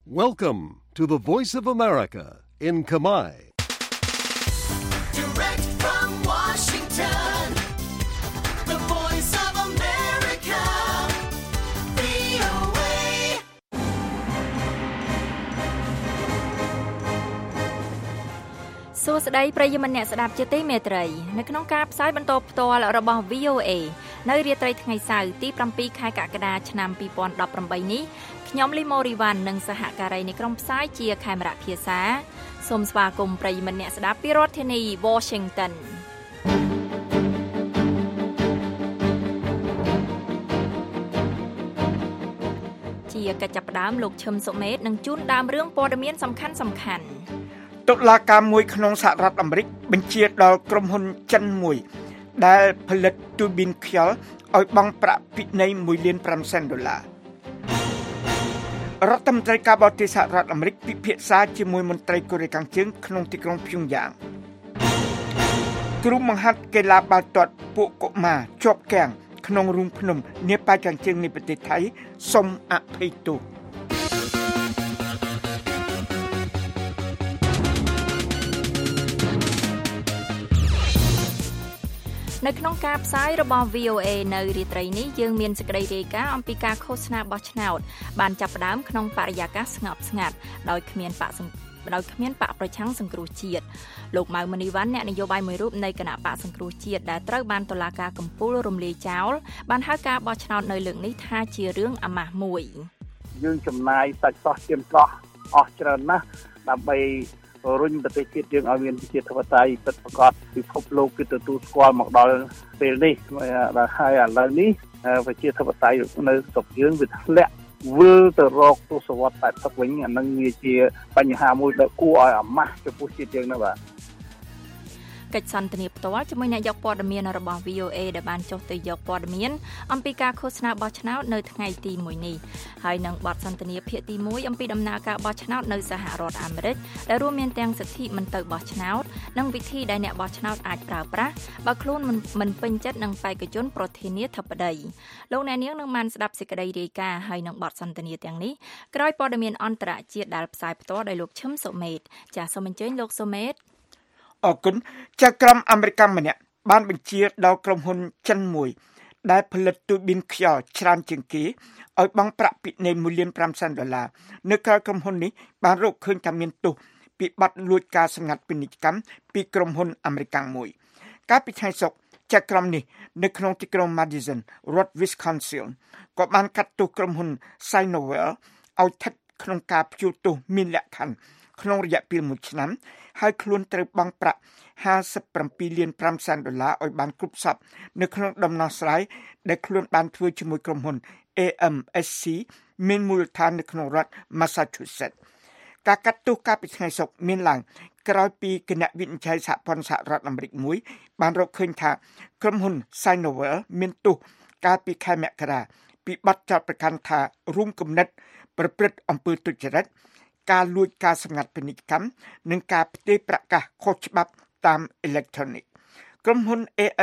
Welcome to the Voice of America in Khmer. Direct from Washington, the Voice of America, VOA. សួស្តីប្រិយមិត្តអ្នកស្ដាប់ជាទីមេត្រីនៅក្នុងការផ្សាយបន្តផ្ទាល់របស់ VOA នៅរាត្រីថ្ងៃសៅរ៍ទី7ខែកក្កដាឆ្នាំ2018នេះខ្ញុំលីម៉ូរីវ៉ាន់និងសហការីនៃក្រុមផ្សាយជាខេមរៈភាសាសូមស្វាគមន៍ប្រិយមិត្តអ្នកស្ដាប់ពីរដ្ឋធានី Washington ជាកិច្ចចាប់ផ្ដើមលោកឈឹមសុមេតនឹងជូនដើមរឿងព័ត៌មានសំខាន់តុលាការមួយក្នុងសហរដ្ឋអាមេរិកបញ្ជាដល់ក្រុមហ៊ុនចិនមួយដែលផលិតទូប៊ីនខ្យល់ឲ្យបង់ប្រាក់ពិន័យ$1.5 លានរដ្ឋមន្ត្រីការបរទេសសហរដ្ឋអាមេរិកពិភាក្សាជាមួយមន្ត្រីកូរ៉េខាងជើងក្នុងទីក្រុងព្យុងយ៉ាងគ្រូបង្ហាត់កីឡាបាល់ទាត់ពួកកុមារជាប់គាំងក្នុងរូងភ្នំនាប៉ែកខាងជើងនៃប្រទេសថៃសូមអភ័យទោសនៅក្នុងការផ្សាយរបស់ VOA នៅរាត្រីនេះយើងមានសេចក្តីរាយការណ៍អំពីការឃោសនាបោះឆ្នោតបានចាប់ផ្ដើមក្នុងបរិយាកាសស្ងប់ស្ងាត់ដោយគ្មានបកប្រឆាំងសង្គ្រោះជាតិលោកម៉ៅមនីវ៉ាន់អ្នកនយោបាយមួយរូបនៃគណៈបកសង្គ្រោះជាតិដែលត្រូវបានតុលាការកំពូលរំលាយចោលបានហៅការបោះឆ្នោតនៅលើកនេះថាជារឿងអាម៉ាស់មួយយើងចំណាយសាច់សោះជៀនសោះអស់ច្រើនណាស់ដើម្បីរុញប្រទេសជាតិយើងឲ្យមានប្រជាធិបតេយ្យពិតប្រាកដពិភពលោកគឺទទួលស្គាល់មកដល់ពេលនេះដែលហើយឥឡូវនេះប្រជាធិបតេយ្យនៅស្រុកយើងវាធ្លាក់វិលទៅរកទសវត្សរ៍80វិញអានឹងវាជាបញ្ហាមួយដែលគួរឲ្យអាម៉ាស់ចំពោះជាតិយើងណាបាទកិច្ចសន្ទនាផ្ទាល់ជាមួយអ្នកយកព័ត៌មានរបស់ VOA ដែលបានចុះទៅយកព័ត៌មានអំពីការឃោសនាបោះឆ្នោតនៅថ្ងៃទី1នេះហើយនឹងបទសន្ទនាភាគទី1អំពីដំណើរការបោះឆ្នោតនៅសហរដ្ឋអាមេរិកដែលរួមមានទាំងសិទ្ធិមិនទៅបោះឆ្នោតនិងវិធីដែលអ្នកបោះឆ្នោតអាចប្រើប្រាស់បើខ្លួនមិនពេញចិត្តនឹងបេក្ខជនប្រធានាធិបតីលោកអ្នកនាងនឹងបានស្ដាប់សេចក្តីរាយការណ៍ហើយនឹងបទសន្ទនាទាំងនេះក្រោយព័ត៌មានអន្តរជាតិដែលផ្សាយផ្ទាល់ដោយលោកឈឹមសុមេតចាសសូមអញ្ជើញលោកសុមេតអរគុណចៅក្រមអាមេរិកម្នាក់បានបញ្ជាដល់ក្រុមហ៊ុនចិនមួយដែលផលិតទូប៊ីនខ្យល់ច្រើនជាងគេឲ្យបង់ប្រាក់ពិន័យ$1.5 លាននៅក្រៅក្រុមហ៊ុននេះបានរកឃើញថាមានទោសពីបទលួចការសម្ងាត់ពាណិជ្ជកម្មពីក្រុមហ៊ុនអាមេរិកមួយកាលពីថ្ងៃសុក្រចៅក្រមនេះនៅក្នុងទីក្រុង Madison រដ្ឋ Wisconsin ក៏បានកាត់ទោសក្រុមហ៊ុន Sinovel ឲ្យស្ថិតក្នុងការព្យួរទោសមានលក្ខខណ្ឌក្នុងរយៈពេល1ឆ្នាំហើយខ្លួនត្រូវបង់ប្រាក់$57.5 លានឲ្យបានគ្រប់សពនៅក្នុងដំណោះស្រាយដែលខ្លួនបានធ្វើជាមួយក្រុមហ៊ុន AMSC មានមូលដ្ឋាននៅក្នុងរដ្ឋ Massachusetts ការកាត់ទោសកាលពីថ្ងៃសុក្រមានឡើងក្រោយពីគណៈវិនិច្ឆ័យសហព័ន្ធសហរដ្ឋអាមេរិកមួយបានរកឃើញថាក្រុមហ៊ុន Sinovel មានទោសកាលពីខែមករាពីបទចោទប្រកាន់ថារួមគំនិតប្រព្រឹត្តអំពើទុច្ចរិតការលួចការសម្ងាត់ពាណិជ្ជកម្មនិងការផ្ទេរប្រាក់កាសខុសច្បាប់តាមអេឡិចត្រូនិកក្រុមហ៊ុន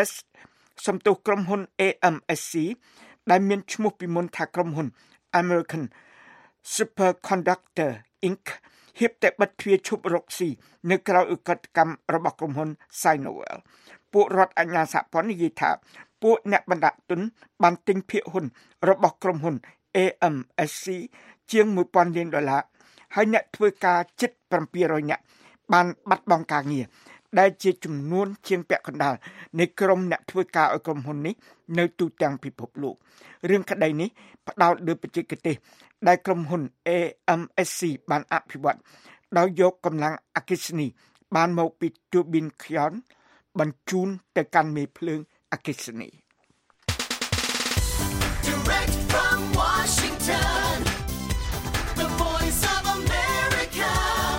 AMSC ដែលមានឈ្មោះពីមុនថាក្រុមហ៊ុន American Superconductor Inc. ហ៊ានតែបិទទ្វារឈប់រកស៊ីនៅក្រៅឧក្រិដ្ឋកម្មរបស់ក្រុមហ៊ុន Sinovel ពួករដ្ឋអាជ្ញាសហព័ន្ធនិយាយថាពួកអ្នកបណ្ដាក់ទុនបានទិញភាគហ៊ុនរបស់ក្រុមហ៊ុន AMSC ជាង$1,000 លានហើយអ្នកធ្វើការជិត700នាក់បានបាត់បង់ការងារដែលជាចំនួនជាងពាក់កណ្ដាលនៃក្រុមអ្នកធ្វើការឲ្យក្រុមហ៊ុននេះនៅទូទាំងពិភពលោករឿងក្តីនេះផ្ដោតលើបច្ចេកទេសដែលក្រុមហ៊ុន AMSC បានអភិវឌ្ឍដោយយកកម្លាំងអគ្គិសនីបានមកពីទូប៊ីនខ្យល់បញ្ជូនទៅកាន់មេភ្លើងអគ្គិសនី Direct from Washington, the Voice of America,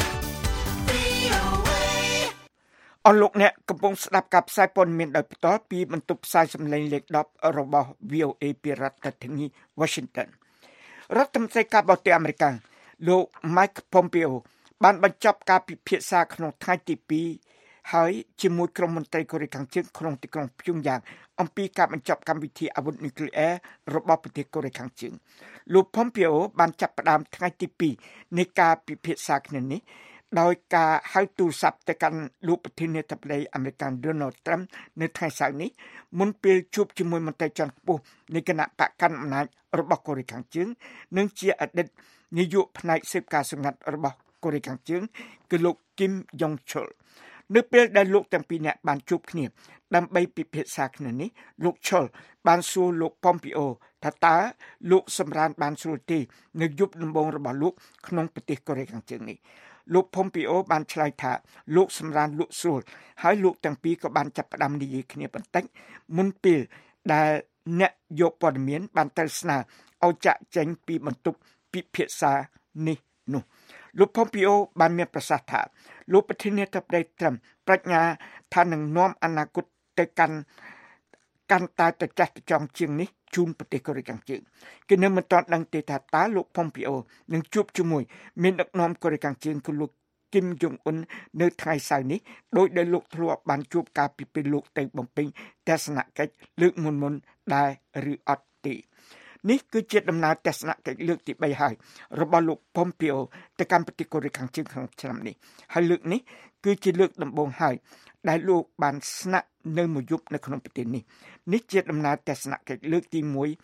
VOA. អស់លោកអ្នកកំពុងស្ដាប់ការផ្សាយព័ត៌មានដោយផ្ទាល់ពីបន្ទប់ផ្សាយសម្លេងលេខ10របស់ VOA ពីរដ្ឋធានី Washington រដ្ឋមន្ត្រីការបរទេសអាមេរិកលោក Mike Pompeo បានបញ្ចប់ការពិភាក្សាក្នុងថ្ងៃទី2 ហើយជាមួយក្រុមមន្ត្រីកូរ៉េខាងជើងក្នុងទីក្រុងព្យុងយ៉ាងអំពីការបញ្ចប់កម្មវិធីអាវុធនុយក្លេអ៊ែររបស់ប្រទេសកូរ៉េខាងជើងលោក Pompeo បានចាប់ផ្ដើមថ្ងៃទី2នៃការពិភាក្សាគ្នានេះដោយការហៅទូរស័ព្ទទៅកាន់លោកប្រធានាធិបតីអាមេរិក Donald Trump នៅថ្ងៃសៅរ៍នេះមុនពេលជួបជាមួយមន្ត្រីជាន់ខ្ពស់នៃគណៈបកកាន់អំណាចរបស់កូរ៉េខាងជើងនិងជាអតីតនាយកផ្នែកសេពការសម្ងាត់របស់កូរ៉េខាងជើងគឺលោក Kim Jong Chol នៅពេលដែលលោកទាំងពីរនាក់បានជួបគ្នាដើម្បីពិភាក្សាគ្នានេះលោក Chol បានសួរលោក Pompeo ថាតើលោកសម្រានបានស្រួលទេនៅយប់ដំបូងរបស់លោកក្នុងប្រទេសកូរ៉េខាងជើងនេះលោក Pompeo បានឆ្លើយថាលោកសម្រានលក់ស្រួលហើយលោកទាំងពីរក៏បានចាប់ផ្ដើមនិយាយគ្នាបន្តិចមុនពេលដែលអ្នកយកព័ត៌មានបានទៅស្នើឲ្យចាក់ចែងពីបន្ទប់ពិភាក្សានេះនោះលោក Pompeo បានមានប្រសាសន៍ថាលោកប្រធានាធិបតីត្រឹមប្រាជ្ញាថានឹងនាំអនាគតទៅកាន់តែទៅចាស់ទៅចង់ជាងនេះជូនប្រទេសកូរ៉េខាងជើងគឺនៅមិនទាន់ដឹងទេថាតើលោក Pompeo នឹងជួបជាមួយមានដឹកនាំកូរ៉េខាងជើងគឺលោក Kim Jong Un នៅថ្ងៃសៅរ៍នេះដោយដែលលោកធ្លាប់បានជួបការពីពេលលោកទៅបំពេញទស្សនកិច្ចលើកមុនដែរឬអត់ទេនេះគឺជាដំណើរទស្សនកិច្ចលើកទី3ហើយរបស់លោក Pompeo ទៅកាន់ប្រទេសកូរ៉េខាងជើងក្នុងឆ្នាំនេះហើយលើកនេះគឺជាលើកដំបូងហើយដែលលោកបានស្នាក់នៅមួយយប់នៅក្នុងប្រទេសនេះជាដំណើរទស្សនកិច្ចលើកទី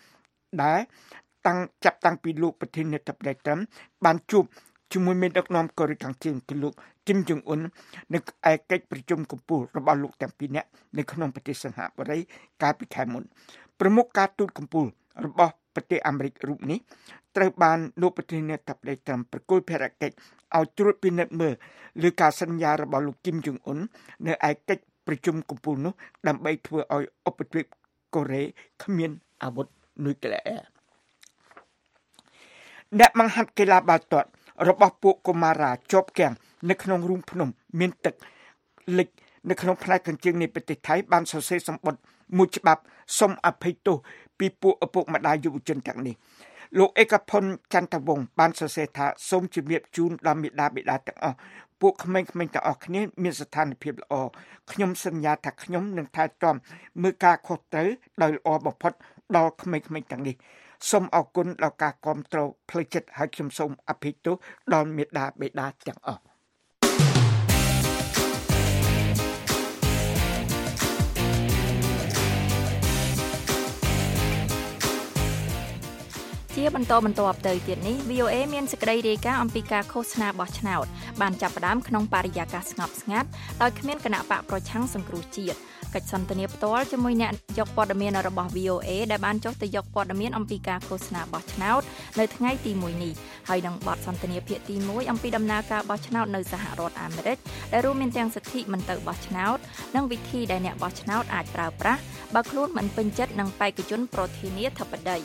1ដែលចាប់តាំងពីលោកប្រធានាធិបតីត្រឹមបានជួបជាមួយមេដឹកនាំកូរ៉េខាងជើងគឺលោក Kim Jong Un នៅឯកិច្ចប្រជុំកំពូលរបស់លោកទាំងពីរនាក់នៅក្នុងប្រទេសសិង្ហបុរីកាលពីខែមុនប្រមុខការទូតកំពូលរបស់ប្រទេសអាមេរិករូបនេះត្រូវបានលោកប្រធានាធិបតីត្រឹមប្រគល់ភារកិច្ចឲ្យត្រួតពិនិត្យមើលលើការសន្យារបស់លោក Kim Jong Un នៅឯកិច្ចប្រជុំកំពូលនោះដើម្បីធ្វើឲ្យឧបទ្វីបកូរ៉េគ្មានអាវុធនុយក្លេអ៊ែរអ្នកបង្ហាត់កីឡាបាល់ទាត់របស់ពួកកុមារាជាប់គាំងនៅក្នុងរូងភ្នំមានទឹកលិចនៅក្នុងផ្នែកខាងជើងនៃប្រទេសថៃបានសរសេរសម្បត្តិមួយច្បាប់សុំអភ័យទោសពីពួកឪពុកម្ដាយយុវជនទាំងនេះលោកឯកផុនចន្ទវង្សបានសរសេរថាសូមជម្រាបជូនដល់មេដាបេដាទាំងអស់ពួកក្មេងៗទាំងអស់គ្នាមានស្ថានភាពល្អខ្ញុំសន្យាថាខ្ញុំនឹងថែទាំមើលការខុសត្រូវដោយល្អបំផុតដល់ក្មេងៗទាំងនេះសូមអរគុណដល់ការគាំទ្រផ្លូវចិត្តហើយខ្ញុំសូមអភ័យទោសដល់មេដាបេដាទាំងអស់ជាបន្តទៅទៀតនេះ VOA មានសេចក្តីរាយការណ៍អំពីការឃោសនាបោះឆ្នោតបានចាប់ផ្ដើមក្នុងបរិយាកាសស្ងប់ស្ងាត់ដោយគ្មានគណៈបកប្រឆាំងសង្គ្រោះជាតិកិច្ចសន្ទនាផ្ទាល់ជាមួយអ្នកយកព័ត៌មានរបស់ VOA ដែលបានចុះទៅយកព័ត៌មានអំពីការឃោសនាបោះឆ្នោតនៅថ្ងៃទី1នេះហើយនឹងបទសន្ទនាភាគទី1អំពីដំណើរការបោះឆ្នោតនៅសហរដ្ឋអាមេរិកដែលរួមមានទាំងសិទ្ធិមិនទៅបោះឆ្នោតនិងវិធីដែលអ្នកបោះឆ្នោតអាចប្រើប្រាស់បើខ្លួនមិនពេញចិត្តនឹងបេក្ខជនប្រធានាធិបតី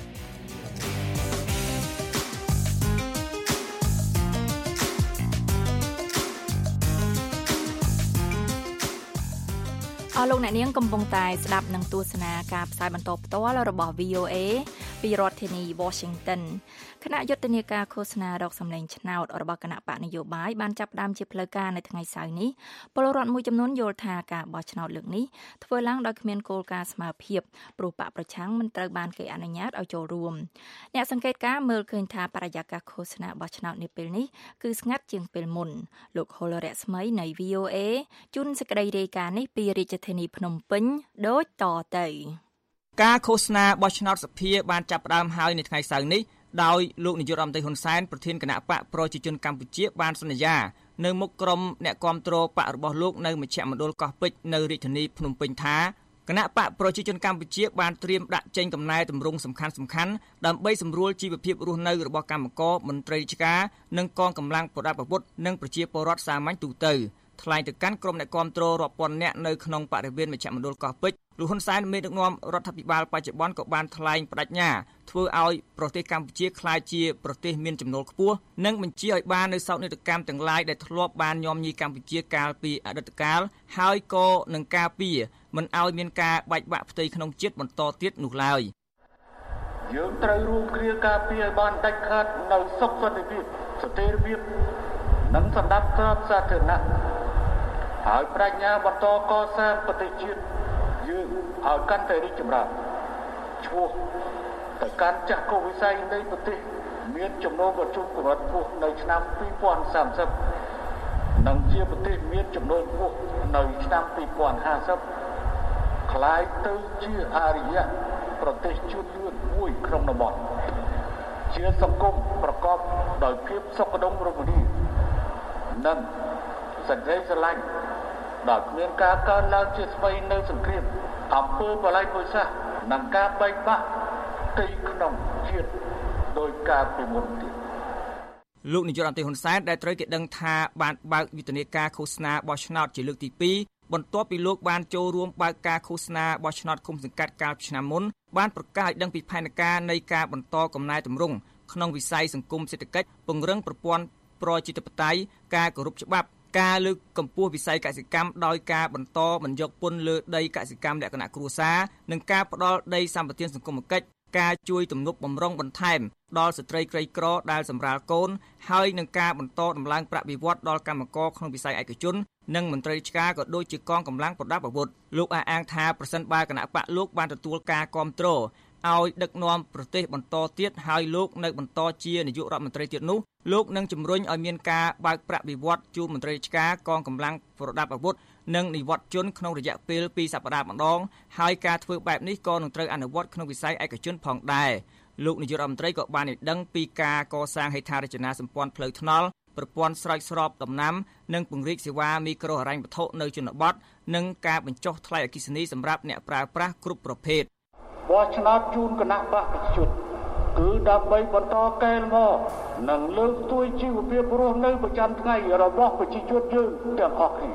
អស់លោកអ្នកនាងកំពុងតែស្ដាប់និងទស្សនាការផ្សាយបន្តផ្ទាល់របស់ VOA ពីរដ្ឋធានី Washington គណៈយុទ្ធនាការឃោសនារកសម្លេងឆ្នោតរបស់គណៈបកនយោបាយបានចាប់ផ្ដើមជាផ្លូវការនៅថ្ងៃសៅរ៍នេះពលរដ្ឋមួយចំនួនយល់ថាការបោះឆ្នោតលើកនេះធ្វើឡើងដោយគ្មានគោលការណ៍ស្មើភាពព្រោះបកប្រឆាំងមិនត្រូវបានគេអនុញ្ញាតឲ្យចូលរួមអ្នកសង្កេតការណ៍មើលឃើញថាបរិយាកាសឃោសនាបោះឆ្នោតនាពេលនេះគឺស្ងាត់ជាងពេលមុនលោកហុលរស្មីនៃ VOA ជូនសេចក្តីរាយការណ៍នេះពីរាជធានីភ្នំពេញដូចតទៅការឃោសនាបោះឆ្នោតសភាបានចាប់ផ្ដើមហើយនៅថ្ងៃសៅរ៍នេះដោយលោកនាយករដ្ឋមន្ត្រីហ៊ុនសែនប្រធានគណៈបកប្រជាជនកម្ពុជាបានសន្យានៅមុខក្រុមអ្នកគាំទ្របករបស់លោកនៅមជ្ឈមណ្ឌលកោះពេជ្រនៅរាជធានីភ្នំពេញថាគណៈបកប្រជាជនកម្ពុជាបានត្រៀមដាក់ចេញកំណែតម្រង់សំខាន់ៗដើម្បីសម្រួលជីវភាពរស់នៅរបស់កម្មករមន្ត្រីរាជការនិងកងកម្លាំងប្រដាប់អាវុធនិងប្រជាពលរដ្ឋសាមញ្ញទូទៅថ្លែងទៅកាន់ក្រុមអ្នកគាំទ្ររាប់ពាន់នាក់នៅក្នុងបរិវេណមជ្ឈមណ្ឌលកោះពេជ្រលោកហ៊ុនសែនមេដឹកនាំរដ្ឋាភិបាលបច្ចុប្បន្នក៏បានថ្លែងបដិញ្ញាធ្វើឲ្យប្រទេសកម្ពុជាក្លាយជាប្រទេសមានចំណូលខ្ពស់និងបញ្ជាឲ្យបាននូវសោកនាដកម្មទាំងឡាយដែលធ្លាប់បានញោមញីកម្ពុជាកាលពីអតីតកាលហើយក៏នឹងការពារមិនឲ្យមានការបែកបាក់ផ្ទៃក្នុងជាតិបន្តទៀតនោះឡើយយើងត្រូវរួមគ្នាការពារឲ្យបានដាច់ខាតនៅសុខសន្តិភាពសន្តិភាពនិងសន្តិភាពសាធារណៈហើយប្រាជ្ញាបន្តកសាងប្រទេសជាតិយើងឲ្យកាន់តែរីកចម្រើនឈ្មោះទៅកាន់ចក្ខុវិស័យនៃប្រទេសមានចំណូលប្រជុំកម្រិតខ្ពស់នៅឆ្នាំ2030និងជាប្រទេសមានចំណូលខ្ពស់នៅឆ្នាំ2050ក្លាយទៅជាអរិយប្រទេសជឿនលឿនមួយក្នុងតំបន់ជាសង្គមប្រកបដោយភាពសុខដុមរមនានិងសេចក្តីស្រឡាញ់ដោយគ្មានការកើនឡើងជាស្វ័យនៅសង្គ្រាមអំពើបល្ល័ង្កបុយសាសនិងការបែកបាក់ទីក្នុងជាតិដោយការពីមុនទៀតលោកនាយករដ្ឋមន្ត្រីហ៊ុនសែនដែលត្រូវគេដឹងថាបានបើកយុទ្ធនាការឃោសនាបោះឆ្នោតជាលើកទី2បន្ទាប់ពីលោកបានចូលរួមបើកការឃោសនាបោះឆ្នោតឃុំសង្កាត់កាលពីឆ្នាំមុនបានប្រកាសឲ្យដឹងពីផែនការនៃការបន្តកំណែទម្រង់ក្នុងវិស័យសង្គមសេដ្ឋកិច្ចពង្រឹងប្រព័ន្ធប្រជាធិបតេយ្យការគោរពច្បាប់ការលើកកម្ពស់វិស័យកសិកម្មដោយការបន្តមិនយកពន្ធលើដីកសិកម្មលក្ខណៈគ្រួសារនិងការផ្ដល់ដីសម្បត្តិសង្គមគិច្ចការជួយទំនប់បំរុងបន្ថែមដល់ស្ត្រីក្រីក្រដែលសម្រាលកូនហើយនឹងការបន្តដំឡើងប្រាក់បៀវត្សដល់កម្មករក្នុងវិស័យឯកជននិងមន្ត្រីរាជការក៏ដូចជាកងកម្លាំងប្រដាប់អាវុធលោកអះអាងថាប្រសិនបើគណៈបកលោកបានទទួលការគាំទ្រឲ្យដឹកនាំប្រទេសបន្តទៀតហើយលោកនៅបន្តជានាយករដ្ឋមន្ត្រីទៀតនោះលោកនឹងជំរុញឲ្យមានការបើកប្រាក់បៀវត្សជូនមន្ត្រីរាជការកងកម្លាំងប្រដាប់អាវុធនិងនិវត្តជនក្នុងរយៈពេល2សប្តាហ៍ម្ដងហើយការធ្វើបែបនេះក៏នឹងត្រូវអនុវត្តក្នុងវិស័យឯកជនផងដែរលោកនាយករដ្ឋមន្ត្រីក៏បានឲ្យដឹងពីការកសាងហេដ្ឋារចនាសម្ព័ន្ធផ្លូវថ្នល់ប្រព័ន្ធស្រោចស្រពដំណាំនិងពង្រីកសេវាមីក្រូហិរញ្ញវត្ថុនៅជនបទនិងការបញ្ចុះថ្លៃអគ្គិសនីសម្រាប់អ្នកប្រើប្រាស់គ្រប់ប្រភេទបោះឆ្នោតជូនគណៈបកប្រជាជនគឺដើម្បីបន្តកែលមកនិងលើកស្ទួយជីវភាពរស់នៅប្រចាំថ្ងៃរបស់ប្រជាជនយើងទាំងអស់គ្នា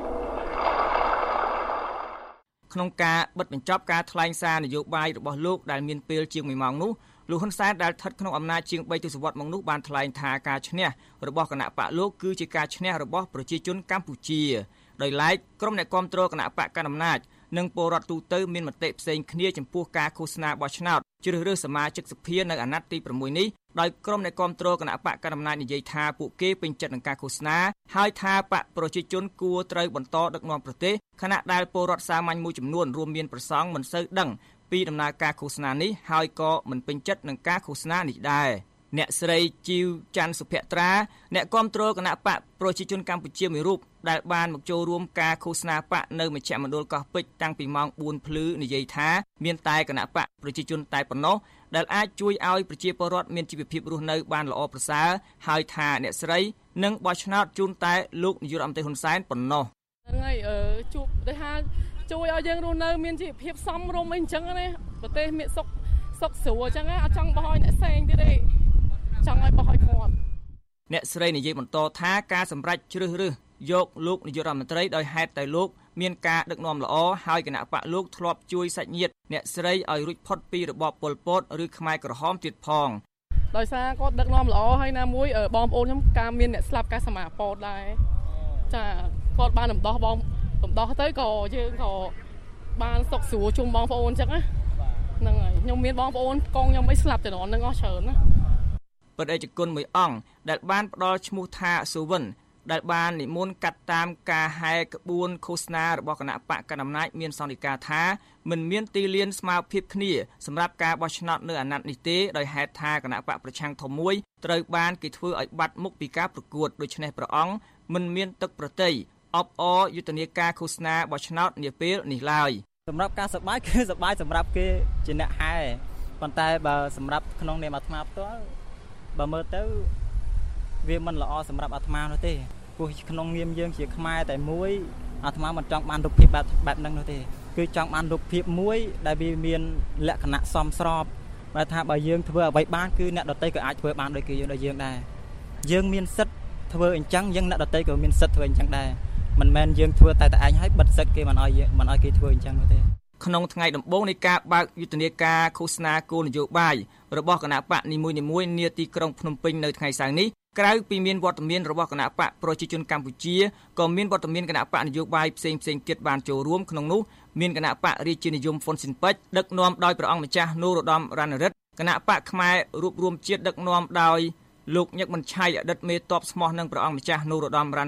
ក្នុងការបិទបញ្ចប់ការថ្លែងសារនយោបាយរបស់លោកដែលមានពេលជាង1ម៉ោងនោះលោកហ៊ុនសែនដែលស្ថិតក្នុងអំណាចជាង3ទសវត្សរ៍មកនោះបានថ្លែងថាការឈ្នះរបស់គណៈបកលោកគឺជាការឈ្នះរបស់ប្រជាជនកម្ពុជាដោយឡែកក្រុមអ្នកគាំទ្រគណៈបកកណ្ដាលអំណាចនិងពលរដ្ឋទូទៅមានមតិផ្សេងគ្នាចំពោះការឃោសនាបោះឆ្នោតជ្រើសរើសសមាជិកសភានៅអាណត្តិទី6នេះដោយក្រុមអ្នកគាំទ្រគណៈបកកណ្ដាលអំណាចនិយាយថាពួកគេពេញចិត្តនឹងការឃោសនាហើយថាបកប្រជាជនគួរត្រូវបន្តដឹកនាំប្រទេសខណៈដែលពលរដ្ឋសាមញ្ញមួយចំនួនរួមមានប្រសង់មិនសូវដឹងពីដំណើរការឃោសនានេះហើយក៏មិនពេញចិត្តនឹងការឃោសនានេះដែរអ្នកស្រីជីវច័ន្ទសុភត្រាអ្នកគាំទ្រគណៈបកប្រជាជនកម្ពុជាមួយរូបដែលបានមកចូលរួមការឃោសនាបកនៅមជ្ឈមណ្ឌលកោះពេជ្រតាំងពីម៉ោង 4 ភ្លឺនិយាយថាមានតែគណៈបកប្រជាជនតែប៉ុណ្ណោះដែលអាចជួយឲ្យប្រជាពលរដ្ឋមានជីវភាពរស់នៅបានល្អប្រសើរហើយថាអ្នកស្រីនឹងបោះឆ្នោតជូនតែលោកនាយករដ្ឋមន្ត្រីហ៊ុនសែនប៉ុណ្ណោះហ្នឹងហើយជួបទៅថាជួយឲ្យយើងរស់នៅមានជីវភាពសមរម្យអីអញ្ចឹងណាប្រទេសមានសុខស្រួលអញ្ចឹងអត់ចង់បោះឲ្យអ្នកផ្សេងទៀតទេចង់ឲ្យបោះឲ្យគាត់អ្នកស្រីនិយាយបន្តថាការសម្រេចជ្រើសរើសយកលោកនាយករដ្ឋមន្ត្រីដោយហេតុតែលោកមានការដឹកនាំល្អហើយគណៈបកលោកធ្លាប់ជួយសាច់ញាតិអ្នកស្រីឲ្យរួចផុតពីរបបប៉ុលពតឬខ្មែរក្រហមទៀតផងដោយសារគាត់ដឹកនាំល្អហើយណាមួយបងប្អូនខ្ញុំការមានអ្នកស្លាប់ការសមាពតដែរចាគាត់បានដំដោះទៅក៏យើងក៏បានសុខស្រួលជុំបងប្អូនអញ្ចឹងណាហ្នឹងហើយខ្ញុំមានបងប្អូនកងខ្ញុំមិនស្លាប់តែននឹងអស់ច្រើនណាបដិជនមួយអង្គដែលបានផ្ដល់ឈ្មោះថាសុវិនដែលបាននិមន្តកាត់តាមការហែក្បួនឃោសនារបស់គណៈបកកណ្ដាលអំណាចមានសន្និដ្ឋានថាមិនមានទីលានស្មើភាពគ្នាសម្រាប់ការបោះឆ្នោតនៅអាណត្តិនេះទេដោយហេតុថាគណៈបកប្រឆាំងធំមួយត្រូវបានគេធ្វើឲ្យបាត់មុខពីការប្រកួតដូច្នេះព្រះអង្គមិនមានទឹកប្រតិយអបអរយុទ្ធនាការឃោសនាបោះឆ្នោតនាពេលនេះឡើយសម្រាប់ការសប្បាយគឺសប្បាយសម្រាប់គេជាអ្នកហែប៉ុន្តែបើសម្រាប់ក្នុងនាមអាត្មាផ្ទាល់បើមើលទៅវាមិនល្អសម្រាប់អាត្មានោះទេព្រោះក្នុងនាមយើងជាខ្មែរតែមួយអាត្មាមិនចង់បានរូបភាពបែបហ្នឹងនោះទេគឺចង់បានរូបភាពមួយដែលវាមានលក្ខណៈសមស្របបើថាបើយើងធ្វើអ្វីបានគឺអ្នកដទៃក៏អាចធ្វើបានដូចគេយើងដែរយើងមានសិទ្ធិធ្វើអញ្ចឹងយើងអ្នកដទៃក៏មានសិទ្ធិធ្វើអញ្ចឹងដែរមិនមែនយើងធ្វើតែឯងហើយបិទសិទ្ធិគេមិនឲ្យគេធ្វើអញ្ចឹងនោះទេក្នុងថ្ងៃដំបូងនៃការបើកយុទ្ធនាការឃោសនាគោលនយោបាយរបស់គណៈបកនីមួយៗនាទីក្រុងភ្នំពេញនៅថ្ងៃសៅរ៍នេះក្រៅពីមានវត្តមានរបស់គណៈបកប្រជាជនកម្ពុជាក៏មានវត្តមានគណៈបកនយោបាយផ្សេងៗទៀតបានចូលរួមក្នុងនោះមានគណៈបករាជានិយមហ្វុនស៊ិនប៉ិចដឹកនាំដោយព្រះអង្គម្ចាស់នរោត្តមរណរដ្ឋគណៈបកខ្មែររួបរวมជាតិដឹកនាំដោយលោកញឹកមិនឆៃអតីតមេទ័ពស្មោះនិងព្រះអង្គម្ចាស់នរោត្តមរណរដ្ឋ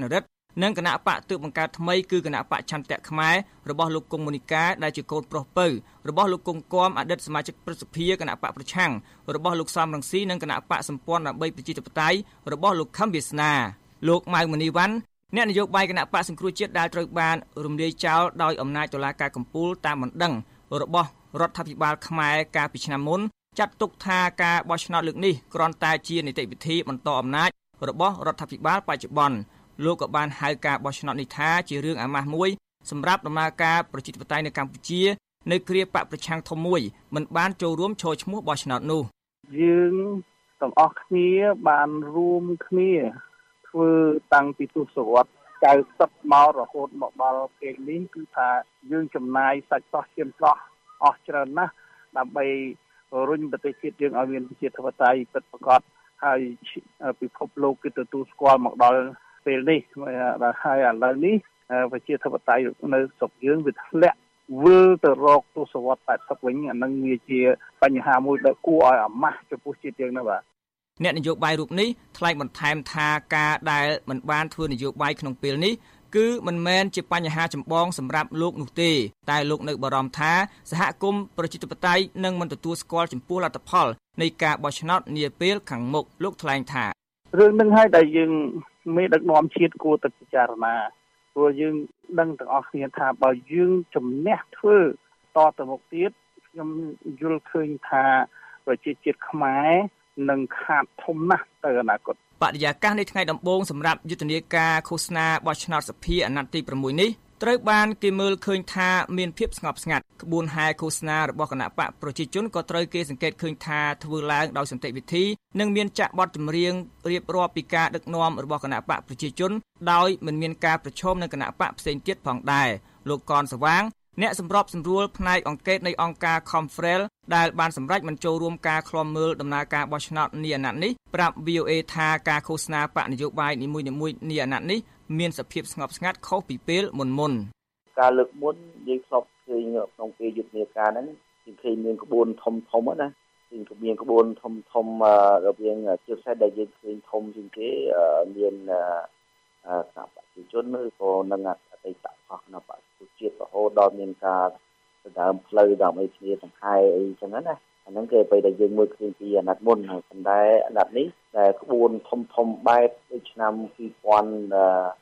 និងគណៈបកទើបបង្កើតថ្មីគឺគណៈបកឆន្ទៈខ្មែររបស់លោកកុងមូនីកាដែលជាកូនប្រុសពៅរបស់លោកកុងគំអតីតសមាជិកព្រឹទ្ធសភាគណៈបកប្រឆាំងរបស់លោកសំរងស៊ីនិងគណៈបកសម្ព័ន្ធដើម្បីប្រជាធិបតេយ្យរបស់លោកខឹមវាសនាលោកម៉ៅមនីវ៉ាន់អ្នកនយោបាយគណៈបកសង្គ្រោះជាតិដែលត្រូវបានរំលាយចោលដោយអំណាចតុលាការកំពូលតាមបណ្ដឹងរបស់រដ្ឋាភិបាលខ្មែរកាលពីឆ្នាំមុនចាត់ទុកថាការបោះឆ្នោតលើកនេះគ្រាន់តែជានីតិវិធីបន្តអំណាចរបស់រដ្ឋាភិបាលបច្ចុប្បន្នលោកក៏បានហៅការបោះឆ្នោតនេះថាជារឿងអាម៉ាស់មួយសម្រាប់ដំណើរការប្រជាធិបតេយ្យនៅកម្ពុជានៅគ្រាបកប្រឆាំងធំមួយមិនបានចូលរួមចូលឈ្មោះបោះឆ្នោតនោះយើងទាំងអស់គ្នាបានរួមគ្នាធ្វើតាំងពីទសវត្សរ៍90មករហូតមកដល់ពេលនេះគឺថាយើងចំណាយសាច់សោះឈាមស្រស់អស់ច្រើនណាស់ដើម្បីរុញប្រទេសជាតិយើងឲ្យមានប្រជាធិបតេយ្យពិតប្រាកដហើយពិភពលោកគឺទទួលស្គាល់មកដល់ពេលនេះហើយឥឡូវនេះប្រជាធិបតេយ្យនៅស្រុកយើងវាធ្លាក់វិលទៅរកទសវត្សរ៍80វិញអានឹងវាជាបញ្ហាមួយដែលគួរឲ្យអាម៉ាស់ចំពោះជាតិយើងណាបាទអ្នកនយោបាយរូបនេះថ្លែងបន្ថែមថាការដែលមិនបានធ្វើនយោបាយក្នុងពេលនេះគឺមិនមែនជាបញ្ហាចម្បងសម្រាប់លោកនោះទេតែលោកនៅបារម្ភថាសហគមន៍ប្រជាធិបតេយ្យនឹងមិនទទួលស្គាល់ចំពោះលទ្ធផលនៃការបោះឆ្នោតនាពេលខាងមុខលោកថ្លែងថារឿងនឹងហើយដែលយើងមេដឹកនាំជាតិគួរតែពិចារណាព្រោះយើងដឹងទាំងអស់គ្នាថាបើយើងជំនះធ្វើតទៅមុខទៀតខ្ញុំយល់ឃើញថាប្រជាជាតិខ្មែរនឹងខាតធំណាស់ទៅអនាគតបរិយាកាសនៃថ្ងៃដំបូងសម្រាប់យុទ្ធនាការឃោសនាបោះឆ្នោតសភាអាណត្តិទី6នេះត្រូវបានគេមើលឃើញថាមានភាពស្ងប់ស្ងាត់ក្បួនហែឃោសនារបស់គណៈបកប្រជាជនក៏ត្រូវគេសង្កេតឃើញថាធ្វើឡើងដោយសន្តិវិធីនិងមានចាក់បទចម្រៀងរៀបរាប់ពីការដឹកនាំរបស់គណៈបកប្រជាជនដោយមិនមានការប្រឈមនឹងគណៈបកផ្សេងទៀតផងដែរលោកកនសវាងអ្នកសម្របសម្រួលផ្នែកអង្កេតនៃអង្គការ Confrel ដែលបានសម្រេចបញ្ចូលរួមការឃ្លាំមើលដំណើរការបោះឆ្នោតនាអាណត្តិនេះប្រាប់ VOA ថាការឃោសនាបកនយោបាយនីមួយៗនាអាណត្តិនេះមានសភាពស្ងប់ស្ងាត់ខុសពីពេលមុនការលើកមុនយើងធ្លាប់ឃើញក្នុងពេលយុទ្ធនាការហ្នឹងគឺឃើញមានក្បួនធំណាគឺមានក្បួនធំរវាងជាពិសេសដែលយើងឃើញធំជាងគេមានគណៈបកប្រជាជនឬក៏នឹងអតីតរបស់គណៈបកជាតិរហូតដល់មានការដណ្ដើមផ្លូវដើម្បីគ្នាទាំងខែអីចឹងណាអាហ្នឹងគេពេលដែលយើងមើលឃើញពីអាណត្តិមុនហើយប៉ុន្តែអាណត្តិនេះដែលក្បួនធំបែបដូចឆ្នាំ2013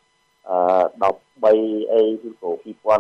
អីឬក៏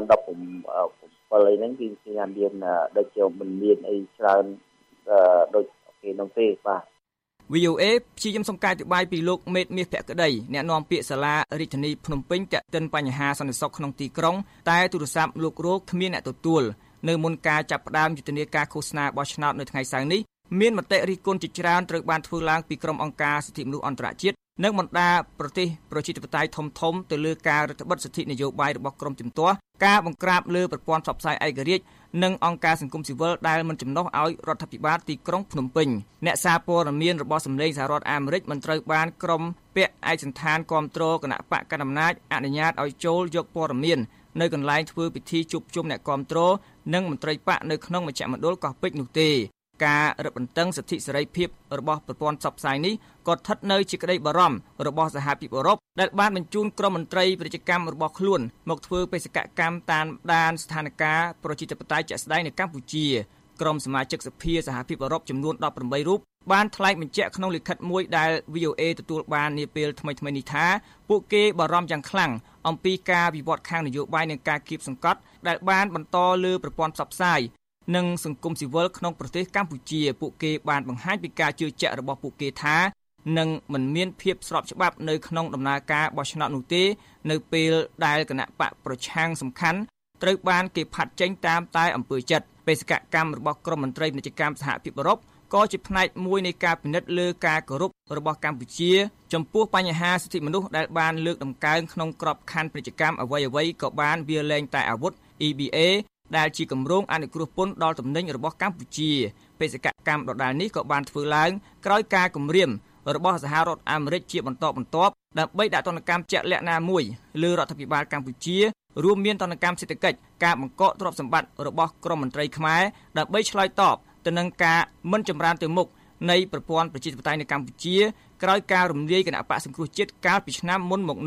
2017អីហ្នឹងគឺថាមានដូចជាមិនមានអីច្រើនដូចគេនោះទេបាទ VOA ព្យាយាមសុំការអធិប្បាយពីលោកមេតមាសភក្តីអ្នកនាំពាក្យសាលារាជធានីភ្នំពេញទាក់ទិនបញ្ហាសន្តិសុខក្នុងទីក្រុងតែទូរស័ព្ទលោករកគ្មានអ្នកទទួលនៅមុនការចាប់ផ្ដើមយុទ្ធនាការឃោសនាបោះឆ្នោតនៅថ្ងៃសៅរ៍នេះមានមតិរិះគន់ជាច្រើនត្រូវបានធ្វើឡើងពីក្រុមអង្គការសិទ្ធិមនុស្សអន្តរជាតិនិងបណ្ដាប្រទេសប្រជាធិបតេយ្យធំៗទៅលើការរដ្ឋបិទសិទ្ធិនយោបាយរបស់ក្រុមជំទាស់ការបង្ក្រាបលើប្រព័ន្ធផ្សព្វផ្សាយឯករាជ្យនិងអង្គការសង្គមស៊ីវិលដែលមិនចំណុះឲ្យរដ្ឋាភិបាលទីក្រុងភ្នំពេញអ្នកសារព័ត៌មានរបស់សម្លេងសហរដ្ឋអាមេរិកមិនត្រូវបានក្រុមពាក់ឯកសណ្ឋានគាំទ្រគណៈបកកណ្ដាលអំណាចអនុញ្ញាតឲ្យចូលយកព័ត៌មាននៅកន្លែងធ្វើពិធីជួបជុំអ្នកគាំទ្រនិងមន្ត្រីបកនៅក្នុងមជ្ឈមណ្ឌលកោះពេជ្រនោះទេការរឹតបន្តឹងសិទ្ធិសេរីភាពរបស់ប្រព័ន្ធផ្សព្វផ្សាយនេះក៏ស្ថិតនៅជាក្តីបារម្ភរបស់សហភាពអឺរ៉ុបដែលបានបញ្ជូនក្រុមមន្ត្រីពាណិជ្ជកម្មរបស់ខ្លួនមកធ្វើបេសកកម្មតាមដានស្ថានភាពប្រជាធិបតេយ្យជាក់ស្ដែងនៅកម្ពុជាក្រុមសមាជិកសភាសហភាពអឺរ៉ុបចំនួន18រូបបានថ្លែងបញ្ជាក់ក្នុងលិខិតមួយដែល VOA ទទួលបាននាពេលថ្មីៗនេះថាពួកគេបារម្ភយ៉ាងខ្លាំងអំពីការវិវត្តខាងនយោបាយនិងការគៀបសង្កត់ដែលបានបន្តលើប្រព័ន្ធផ្សព្វផ្សាយនិងសង្គមស៊ីវិលក្នុងប្រទេសកម្ពុជាពួកគេបានបង្ហាញពីការជឿជាក់របស់ពួកគេថានឹងមិនមានភាពស្របច្បាប់នៅក្នុងដំណើរការបោះឆ្នោតនោះទេនៅពេលដែលគណៈបកប្រឆាំងសំខាន់ត្រូវបានគេផាត់ចេញតាមតែអំពើចិត្តបេសកកម្មរបស់ក្រុមមន្ត្រីពាណិជ្ជកម្មសហភាពអឺរ៉ុបក៏ជាផ្នែកមួយនៃការពិនិត្យលើការគោរពរបស់កម្ពុជាចំពោះបញ្ហាសិទ្ធិមនុស្សដែលបានលើកតម្កើងក្នុងក្របខ័ណ្ឌពាណិជ្ជកម្មអ្វីៗក៏បានវាលែងតែអាវុធ EBA ដែលជាគម្រោងអនុគ្រោះពន្ធដល់ទំនិញរបស់កម្ពុជាបេសកកម្មដដែលនេះក៏បានធ្វើឡើងក្រោយការគម្រាមរបស់សហរដ្ឋអាមេរិកជាបន្តបន្ទាប់ដើម្បីដាក់ទណ្ឌកម្មជាក់លាក់ណាមួយលើរដ្ឋាភិបាលកម្ពុជារួមមានទណ្ឌកម្មសេដ្ឋកិច្ចការបង្កកទ្រព្យសម្បត្តិរបស់ក្រមមន្ត្រីខ្មែរដើម្បីឆ្លើយតបទៅនឹងការមិនចម្រើនទៅមុខនៃប្រព័ន្ធប្រជាធិបតេយ្យនៅកម្ពុជាក្រោយការរំលាយគណៈបកសង្គ្រោះជាតិកាលពីឆ្នាំមុនមកនោះ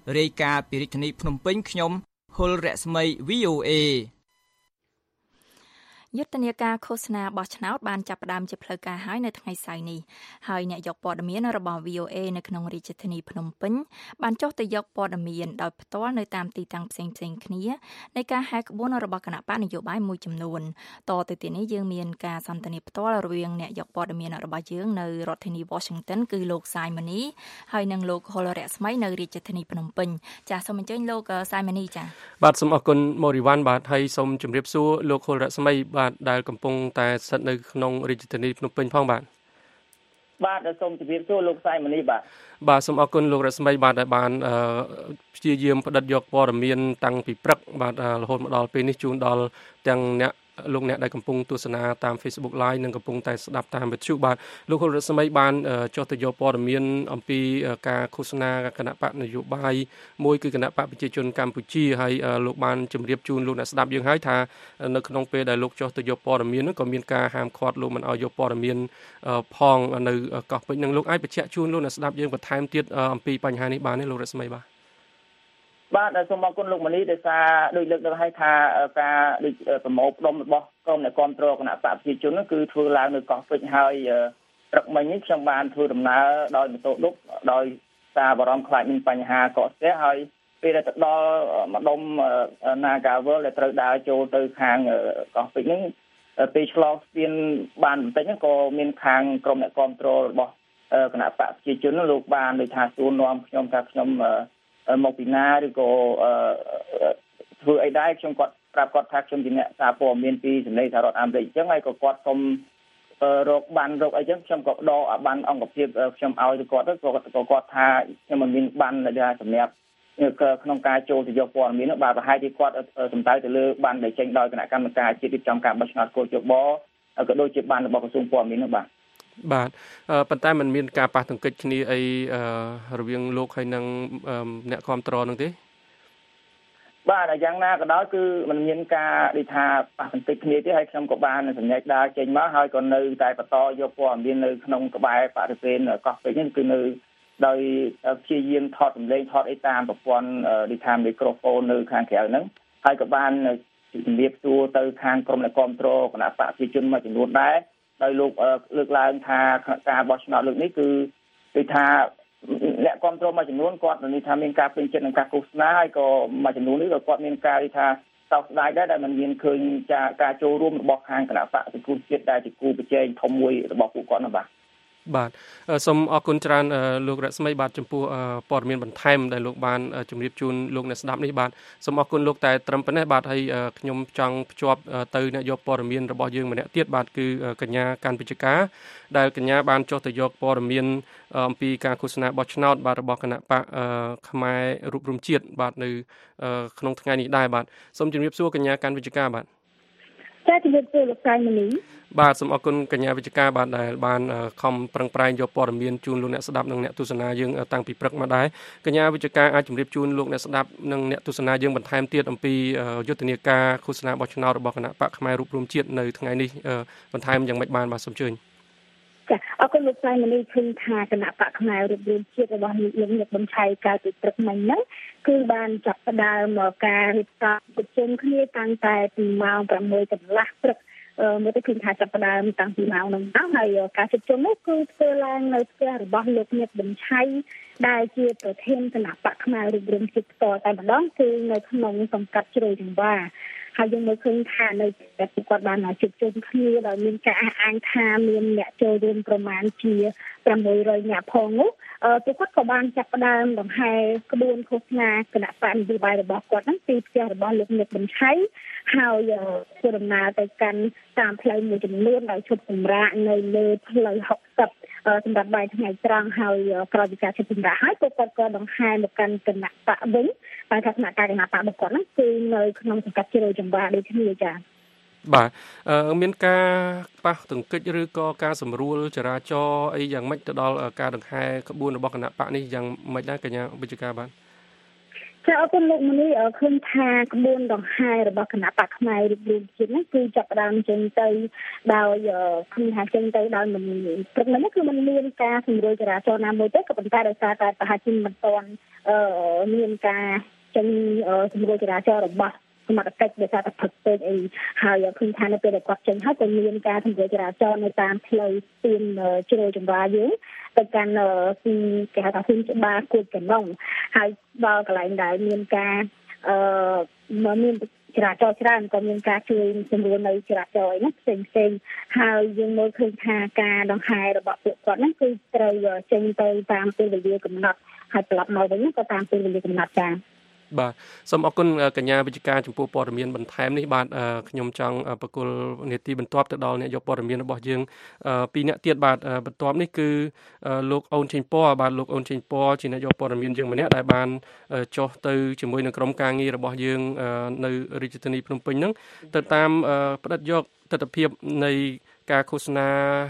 រាយការណ៍ពីរាជធានីភ្នំពេញខ្ញុំហុលរស្មី VOA យុទ្ធនាការឃោសនាបោះឆ្នោតបានចាប់ផ្ដើមជាផ្លូវការហើយនៅថ្ងៃសៅរ៍នេះហើយអ្នកយកព័ត៌មានរបស់ VOA នៅក្នុងរាជធានីភ្នំពេញបានចុះទៅយកព័ត៌មានដោយផ្ទាល់នៅតាមទីតាំងផ្សេងៗគ្នានៃការហែកក្បួនរបស់គណៈបកនយោបាយមួយចំនួនតទៅទៀតនេះយើងមានការសន្ទនាផ្ទាល់រវាងអ្នកយកព័ត៌មានរបស់យើងនៅរដ្ឋធានី Washington គឺលោកសាយម៉ានីហើយនិងលោកហុលរស្មីនៅរាជធានីភ្នំពេញចាសសូមអញ្ជើញលោកសាយម៉ានីចា៎បាទសូមអរគុណម៉ូរីវ៉ាន់បាទហើយសូមជម្រាបសួរលោកហុលរស្មីដែលកំពុងតែស្ថិតនៅក្នុងរាជធានីភ្នំពេញផងបាទសូមជម្រាបសួរលោកសាយម៉ានីបាទសូមអរគុណលោករស្មីបាទដែលបានព្យាយាមផ្តិតយកព័ត៌មានតាំងពីព្រឹកបាទរហូតមកដល់ពេលនេះជូនដល់ទាំងលោកអ្នកដែលកំពុងទស្សនាតាម Facebook Live និងកំពុងតែស្ដាប់តាមវិទ្យុបាទលោកហុលរស្មីបានចុះទៅយកព័ត៌មានអំពីការឃោសនាគណៈបកនយោបាយមួយគឺគណៈបកប្រជាជនកម្ពុជាហើយលោកបានជម្រាបជូនលោកអ្នកស្ដាប់យើងហើយថានៅក្នុងពេលដែលលោកចុះទៅយកព័ត៌មាននោះក៏មានការហាមឃាត់លោកមិនឲ្យយកព័ត៌មានផងនៅកោះពេជ្រនឹងលោកអាចបញ្ជាក់ជូនលោកអ្នកស្ដាប់យើងបន្ថែមទៀតអំពីបញ្ហានេះបានទេលោករស្មីបាទសូមអរគុណលោកម៉ានីដែលសារដូចលើកដល់ឲ្យថាការដូចប្រមូលផ្ដុំរបស់ក្រុមអ្នកគាំទ្រគណៈបកប្រជាជនគឺធ្វើឡើងនៅកោះពេជ្រហើយព្រឹកមិញនេះខ្ញុំបានធ្វើដំណើរដោយម៉ូតូឌុបដោយសារបារម្ភខ្លាចមានបញ្ហាកកស្ទះហើយពេលដែលទៅដល់ម្ដុំ Nagavel ដែលត្រូវដើរចូលទៅខាងកោះពេជ្រនេះពេលឆ្លងស្ពានបានបន្តិចហ្នឹងក៏មានខាងក្រុមអ្នកគាំទ្ររបស់គណៈបកប្រជាជនលោកបានដូចថាសួរនាំខ្ញុំថាខ្ញុំមកពីណាឬក៏ធ្វើអីដែរខ្ញុំគាត់ប្រាប់គាត់ថាខ្ញុំជាអ្នកសារព័ត៌មានពីសម្លេងសហរដ្ឋអាមេរិកអញ្ចឹងហើយក៏គាត់សុំរកបានរកអីចឹងខ្ញុំក៏ដកបានអង្គភាពខ្ញុំឲ្យទៅគាត់ទៅក៏គាត់ថាខ្ញុំមិនមានបានដែលសម្រាប់ក្នុងការចូលទៅយកព័ត៌មាននោះបាទប្រហែលជាគាត់សំដៅទៅលើបានដែលចេញដោយគណៈកម្មការជាតិរៀបចំការបោះឆ្នោតកោជបក៏ដូចជាបានរបស់ក្រសួងព័ត៌មាននោះបាទប៉ុន្តែมันមានការប៉ះទង្គិចគ្នាអីរវាងលោកហើយនឹងអ្នកគាំទ្រនឹងទេបាទយ៉ាងណាក៏ដោយគឺมันមានការដូចថាប៉ះទង្គិចគ្នាទេហើយខ្ញុំក៏បានសម្រេចដើរចេញមកហើយក៏នៅតែបន្តយកព័ត៌មាននៅក្នុងក្បែរបរិវេណកោះពេជ្រនេះគឺនៅដោយព្យាយាមថតសម្លេងថតអីតាមប្រព័ន្ធដូចថាមីក្រូហ្វូននៅខាងក្រៅហ្នឹងហើយក៏បានជំរាបសួរទៅខាងក្រុមអ្នកគាំទ្រគណៈបកប្រជាជនមួយចំនួនដែរដោយលោកលើកឡើងថាការបោះឆ្នោតលើកនេះគឺដូចថាអ្នកគាំទ្រមួយចំនួនគាត់និយាយថាមានការពេញចិត្តនឹងការឃោសនាហើយក៏មួយចំនួននេះក៏គាត់មានការថាសោកស្ដាយដែរដែលมันមានឃើញការចូលរួមរបស់ខាងគណៈបកសង្គ្រោះជាតិដែលជាគូប្រជែងធំមួយរបស់ពួកគាត់នោះបាទសូមអរគុណច្រើនលោករស្មីបាទចំពោះព័ត៌មានបន្ថែមដែលលោកបានជម្រាបជូនលោកអ្នកស្ដាប់នេះបាទសូមអរគុណលោកតែត្រឹមប៉ុណ្ណេះបាទហើយខ្ញុំចង់ភ្ជាប់ទៅអ្នកយកព័ត៌មានរបស់យើងម្នាក់ទៀតបាទគឺកញ្ញាកាន់វិជ្ជការដែលកញ្ញាបានចុះទៅយកព័ត៌មានអំពីការឃោសនាបោះឆ្នោតបាទរបស់គណៈបកខ្មែររួបរวมជាតិបាទនៅក្នុងថ្ងៃនេះដែរបាទសូមជម្រាបសួរកញ្ញាកាន់វិជ្ជការបាទចា៎ជម្រាបសួរលោកសាយម៉ានីបាទសូមអរគុណកញ្ញាវិជ្ជការបាទដែលបានខំប្រឹងប្រែងយកព័ត៌មានជូនលោកអ្នកស្ដាប់និងអ្នកទស្សនាយើងតាំងពីព្រឹកមកដែរកញ្ញាវិជ្ជការអាចជម្រាបជូនលោកអ្នកស្ដាប់និងអ្នកទស្សនាយើងបន្ថែមទៀតអំពីយុទ្ធនាការឃោសនាបោះឆ្នោតរបស់គណៈបកខ្មែររួបរวมជាតិនៅថ្ងៃនេះបន្ថែមយ៉ាងម៉េចបានបាទសូមអញ្ជើញចាអរគុណលោកសាយម៉ានីឃើញថាគណៈបកខ្មែររួបរวมជាតិរបស់លោកញឹកប៊ុនឆៃកាលពីព្រឹកមិញហ្នឹងគឺបានចាប់ផ្ដើមមកការរៀបចំប្រជុំគ្នាតាំងតែពីម៉ោង 6 កន្លះព្រឹកមើលទៅឃើញថាចាប់ផ្ដើមតាំងពីម៉ោងនោះមកហើយការជជុំនោះគឺធ្វើឡើងនៅផ្ទះរបស់លោកញឹកប៊ុនឆៃដែលជាប្រធានគណៈបកខ្មែររួបរวมជាតិផ្ទាល់តែម្ដងគឺនៅក្នុងសង្កាត់ជ្រោយចង្វាហើយយើងមើលឃើញថានៅតែគាត់បានជជុំគ្នាដោយមានការអះអាងថាមានអ្នកចូលរួមប្រមាណជា600នាក់ផងនោះពួកគាត់ក៏បានចាប់ផ្ដើមដង្ហែក្បួនឃោសនាគណៈបកនយោបាយរបស់គាត់ហ្នឹងពីផ្ទះរបស់លោកញឹកប៊ុនឆៃហើយធ្វើដំណើរទៅកាន់តាមផ្លូវមួយចំនួនដោយឈប់សម្រាកនៅលើផ្លូវ60សម្រាប់បាយថ្ងៃត្រង់ហើយក្រោយពីការឈប់សម្រាកហើយពួកគាត់ក៏ដង្ហែមកកាន់គណៈបកវិញហើយថាគណៈការគណៈបករបស់គាត់ហ្នឹងគឺនៅក្នុងសង្កាត់ជ្រោយចង្វាដូចគ្នាចា៎បាទមានការប៉ះទង្គិចឬក៏ការសម្រួលចរាចរណ៍អីយ៉ាងម៉េចទៅដល់ការដង្ហែក្បួនរបស់គណៈបកនេះយ៉ាងម៉េចដែរកញ្ញាវិជ្ជការបាទចាអរគុណលោកមនីឃើញថាក្បួនដង្ហែរបស់គណៈបកផ្នែករួមជាតិនេះគឺចាប់ផ្ដើមចេញទៅដោយឃើញថាចេញទៅដោយមិនព្រឹកនេះគឺมันមានការសម្រួលចរាចរណ៍ណាមួយទេក៏ប៉ុន្តែដោយសារតែប្រហែលជាមិនទាន់មានការចេញសម្រួលចរាចរណ៍របស់សមត្ថកិច្ចដោយសារតែផឹកពេកអីហើយឃើញថានៅពេលដែលគាត់ចេញហើយក៏មានការសម្រួលចរាចរណ៍នៅតាមផ្លូវស្ពានជ្រោយចម្រាយើងទៅកាន់ទីគេហៅថាសួនច្បារគួចកណ្ដុងហើយដល់កន្លែងដែលមានការមានចរាចរណ៍ច្រើនក៏មានការជួយសម្រួលនៅចរាចរណ៍ហ្នឹងផ្សេងហើយយើងមើលឃើញថាការដង្ហែរបស់ពួកគាត់ហ្នឹងគឺត្រូវចេញទៅតាមពេលវេលាកំណត់ហើយត្រឡប់មកវិញក៏តាមពេលវេលាកំណត់ដែរបាទសូមអរគុណកញ្ញាវិជ្ជការចំពោះព័ត៌មានបន្ថែមនេះបាទខ្ញុំចង់បកគលនេតិបន្ទាប់ទៅដល់អ្នកយកព័ត៌មានរបស់យើងពីរអ្នកទៀតបាទបន្ទាប់នេះគឺលោកអូនចេញពណ៌បាទលោកអូនចេញពណ៌ជាអ្នកយកព័ត៌មានយើងម្នាក់ដែលបានចុះទៅជាមួយនឹងក្រុមការងាររបស់យើងនៅរាជធានីភ្នំពេញហ្នឹងទៅតាមផ្តិតយកទស្សនវិជ្ជានៃការឃោសនា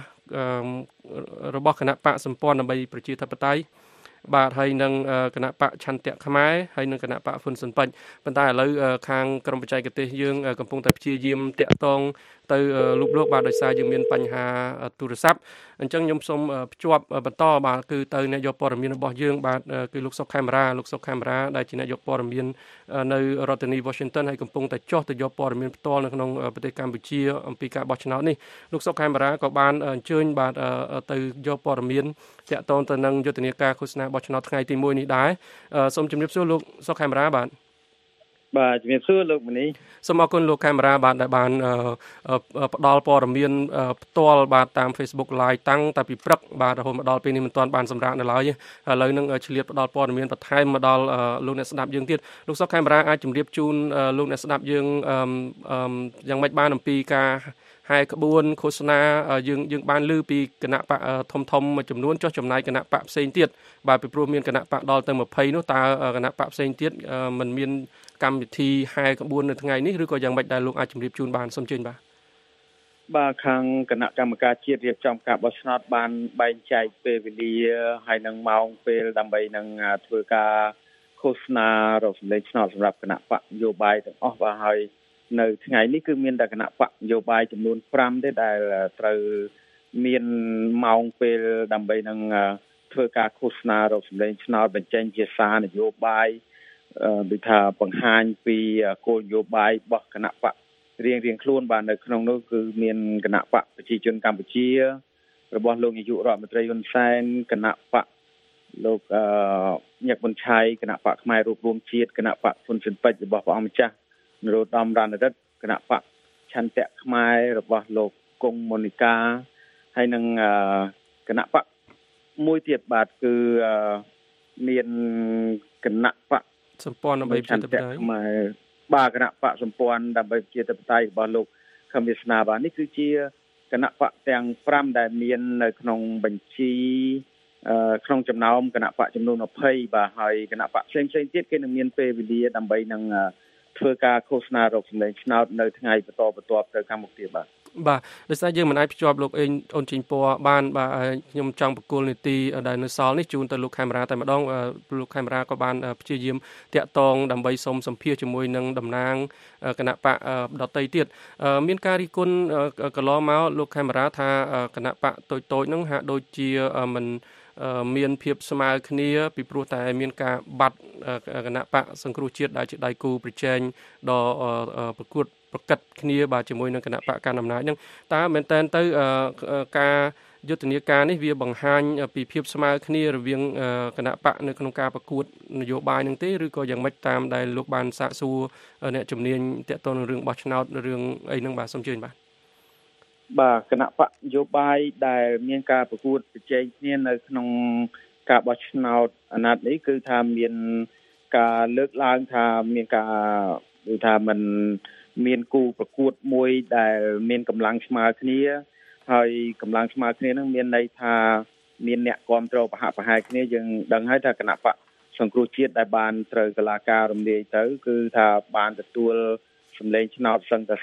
របស់គណៈបកសម្ព័ន្ធដើម្បីប្រជាធិបតេយ្យបាទហើយនឹងគណៈបកឆន្ទៈខ្មែរហើយនឹងគណៈបកហ៊ុនស៊ុនប៉ិចប៉ុន្តែឥឡូវខាងក្រុមបច្ចេកទេសយើងកំពុងតែព្យាយាមតាក់ទងទៅលោកបាទដោយសារយើងមានបញ្ហាទូរស័ព្ទអញ្ចឹងខ្ញុំសូមភ្ជាប់បន្តបាទគឺទៅអ្នកយកព័ត៌មានរបស់យើងបាទគឺលោកសុកខេមរាដែលជាអ្នកយកព័ត៌មាននៅរដ្ឋធានី Washington ហើយកំពុងតែចុះទៅយកព័ត៌មានផ្ទាល់នៅក្នុងប្រទេសកម្ពុជាអំពីការបោះឆ្នោតនេះលោកសុកខេមរាក៏បានអញ្ជើញបាទទៅយកព័ត៌មានតាក់ទងទៅនឹងយុទ្ធនាការឃោសនាបោះឆ្នោតថ្ងៃទី1នេះដែរសូមជម្រាបសួរលោកសុកខេមរាបាទជំរាបសួរលោកមនីសូមអរគុណលោកខេមរាបាទដែលបានផ្ដល់ព័ត៌មានផ្ទាល់បាទតាម Facebook Live តាំងតែពីព្រឹកបាទរហូតមកដល់ពេលនេះមិនទាន់បានសម្រាប់នៅឡើយឥឡូវនឹងឆ្លៀតផ្ដល់ព័ត៌មានបន្ថែមមកដល់លោកអ្នកស្ដាប់យើងទៀតលោកសុកខេមរាអាចជម្រាបជូនលោកអ្នកស្ដាប់យើងយ៉ាងម៉េចបានអំពីការហើយក្បួនឃោសនាយើងបានលើពីគណៈបកធំមួយចំនួនចុះចំណាយគណៈបកផ្សេងទៀតបាទពីព្រោះមានគណៈបកដល់ទៅ20នោះតើគណៈបកផ្សេងទៀតមិនមានកម្មវិធីហែក្បួននៅថ្ងៃនេះឬក៏យ៉ាងម៉េចដែលលោកអាចជម្រាបជូនបានសូមជឿនបាទខាងគណៈកម្មការជាតិរៀបចំការបោះឆ្នោតបានបែងចែកពេលវេលាហើយនឹងម៉ោងពេលដើម្បីនឹងធ្វើការឃោសនារកសម្លេងឆ្នោតសម្រាប់គណៈបកនយោបាយទាំងអស់បាទហើយនៅថ្ងៃនេះគឺមានតែគណៈបកនយោបាយចំនួន5ទេដែលត្រូវមានម៉ោងពេលដើម្បីនឹងធ្វើការឃោសនារកសម្លេងឆ្នោតបញ្ចេញជាសារនយោបាយដូចថាបង្ហាញពីគោលនយោបាយរបស់គណៈបករៀងខ្លួនបាទនៅក្នុងនោះគឺមានគណៈបកប្រជាជនកម្ពុជារបស់លោកនាយករដ្ឋមន្ត្រីហ៊ុនសែនគណៈបកលោកញឹកប៊ុនឆៃគណៈបកខ្មែររួមជាតិគណៈបកហ៊ុនស៊ុនប៉ិចរបស់ព្រះអង្គម្ចាស់នរោត្តមរណរដ្ឋគណៈបកឆន្ទៈខ្មែររបស់លោកគង់មូនីកាហើយនឹងគណៈបកមួយទៀតបាទគឺមានគណៈបកសម្ព័ន្ធដើម្បីប្រជាធិបតេយ្យខ្មែរបាទគណៈបកសម្ព័ន្ធដើម្បីប្រជាធិបតេយ្យរបស់លោកខំវាសនាបាទនេះគឺជាគណៈបកទាំង5ដែលមាននៅក្នុងបញ្ជីក្នុងចំណោមគណៈបកចំនួន20បាទហើយគណៈបកផ្សេងទៀតគេនឹងមានពេលវេលាដើម្បីនឹងធ្វើការឃោសនារកសម្លេងឆ្នោតនៅថ្ងៃបន្ទាប់ទៅខាងមុខទៀតបាទដោយសារយើងមិនអាចភ្ជាប់លោកអូនចេញពណ៌បានបាទខ្ញុំចង់បកគលនីតិដែលនៅសល់នេះជូនទៅលោកខេមរាតែម្ដងលោកខេមរាក៏បានព្យាយាមតាក់ទងដើម្បីសុំសម្ភាសជាមួយនឹងតំណាងគណៈបកដតីទៀតមានការរិះគន់កន្លងមកលោកខេមរាថាគណៈបកតូចហ្នឹងហាក់ដូចជាមិនមានភាពស្មើគ្នាពីព្រោះតែមានការបាត់គណៈបកសង្គ្រោះជាតិដែលជាដៃគូប្រជែងដល់ប្រកួតប្រកិតគ្នាបាទជាមួយនឹងគណៈបកកណ្ដាលអំណាចហ្នឹងតើមែនតើទៅការយុទ្ធនាការនេះវាបង្ហាញពីភាពស្មើគ្នារវាងគណៈបកនៅក្នុងការប្រកួតនយោបាយនឹងទេឬក៏យ៉ាងម៉េចតាមដែលលោកបានសាកសួរអ្នកជំនាញតាក់ទងនឹងរឿងបោះឆ្នោតរឿងអីហ្នឹងបាទសូមជឿបាទគណៈបកនយោបាយដែលមានការប្រកួតប្រជែងគ្នានៅក្នុងការបោះឆ្នោតអាណត្តិនេះគឺថាមានការលើកឡើងថាមានការដូចថាมันមានគូប្រកួតមួយដែលមានកម្លាំងស្មើគ្នាហើយកម្លាំងស្មើគ្នានឹងមានន័យថាមានអ្នកគ្រប់គ្រងប្រហាក់ប្រហែលគ្នាយើងដឹងហើយថាគណៈបកសង្គ្រោះជាតិដែលបានត្រូវតុលាការរំលាយទៅគឺថាបានទទួលសម្លេងឆ្នោតសឹងតែ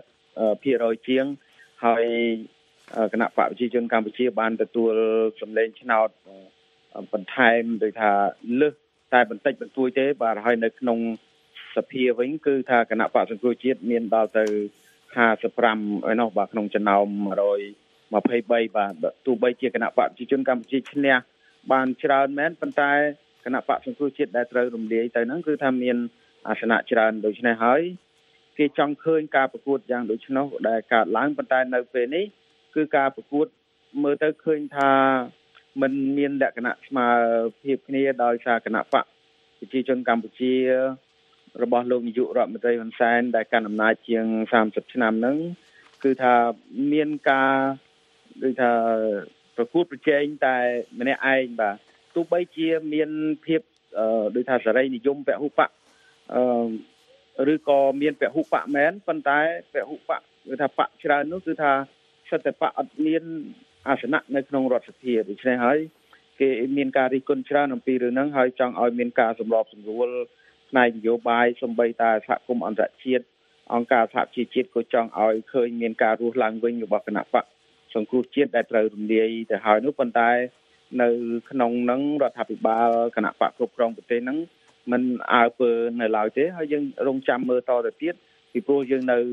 40% ជាងហើយគណៈបកប្រជាជនកម្ពុជាបានទទួលសម្លេងឆ្នោតបន្ថែមដោយថាលើសតែបន្តិចបន្តួចទេបាទហើយនៅក្នុងសភាវិញគឺថាគណៈបកសង្គ្រោះជាតិមានដល់ទៅ55ឯនោះបាទក្នុងចំណោម123បាទទោះបីជាគណៈបកប្រជាជនកម្ពុជាឈ្នះបានច្រើនមែនប៉ុន្តែគណៈបកសង្គ្រោះជាតិដែលត្រូវរំលាយទៅហ្នឹងគឺថាមានអាសនៈច្រើនដូច្នេះហើយគេចង់ឃើញការប្រកួតយ៉ាងដូច្នោះដែលកើតឡើងប៉ុន្តែនៅពេលនេះគឺការប្រកួតមើលទៅឃើញថាมันមានលក្ខណៈស្មើភាពគ្នាដោយសារគណៈបកប្រជាជនកម្ពុជារបស់លោកនាយករដ្ឋមន្ត្រីហ៊ុនសែនដែលកាន់អំណាចជាង30ឆ្នាំហ្នឹងគឺថាមានការដូចថាប្រកួតប្រជែងតែម្នាក់ឯងបាទទោះបីជាមានភាពដូចថាសេរីនិយមពហុបកឬក៏មានពហុបកមែនប៉ុន្តែពហុបកគឺថាបកច្រើននោះគឺថាសិទ្ធិបកអត់មានអាសនៈនៅក្នុងរដ្ឋសភាដូច្នេះហើយគេមានការរិះគន់ច្រើនអំពីរឿងហ្នឹងហើយចង់ឲ្យមានការសម្របសម្រួលផ្នែកនយោបាយសម្បីតែសហគមន៍អន្តរជាតិអង្គការសហជីវជាតិក៏ចង់ឲ្យឃើញមានការរស់ឡើងវិញរបស់គណៈបកសង្គ្រោះជាតិដែលត្រូវរំលាយទៅហើយនោះប៉ុន្តែនៅក្នុងហ្នឹងរដ្ឋាភិបាលគណៈបកគ្រប់គ្រងប្រទេសហ្នឹងมันអើពើនៅឡើយទេហើយយើងរងចាំមើលតទៅទៀតពីព្រោះយើងនៅ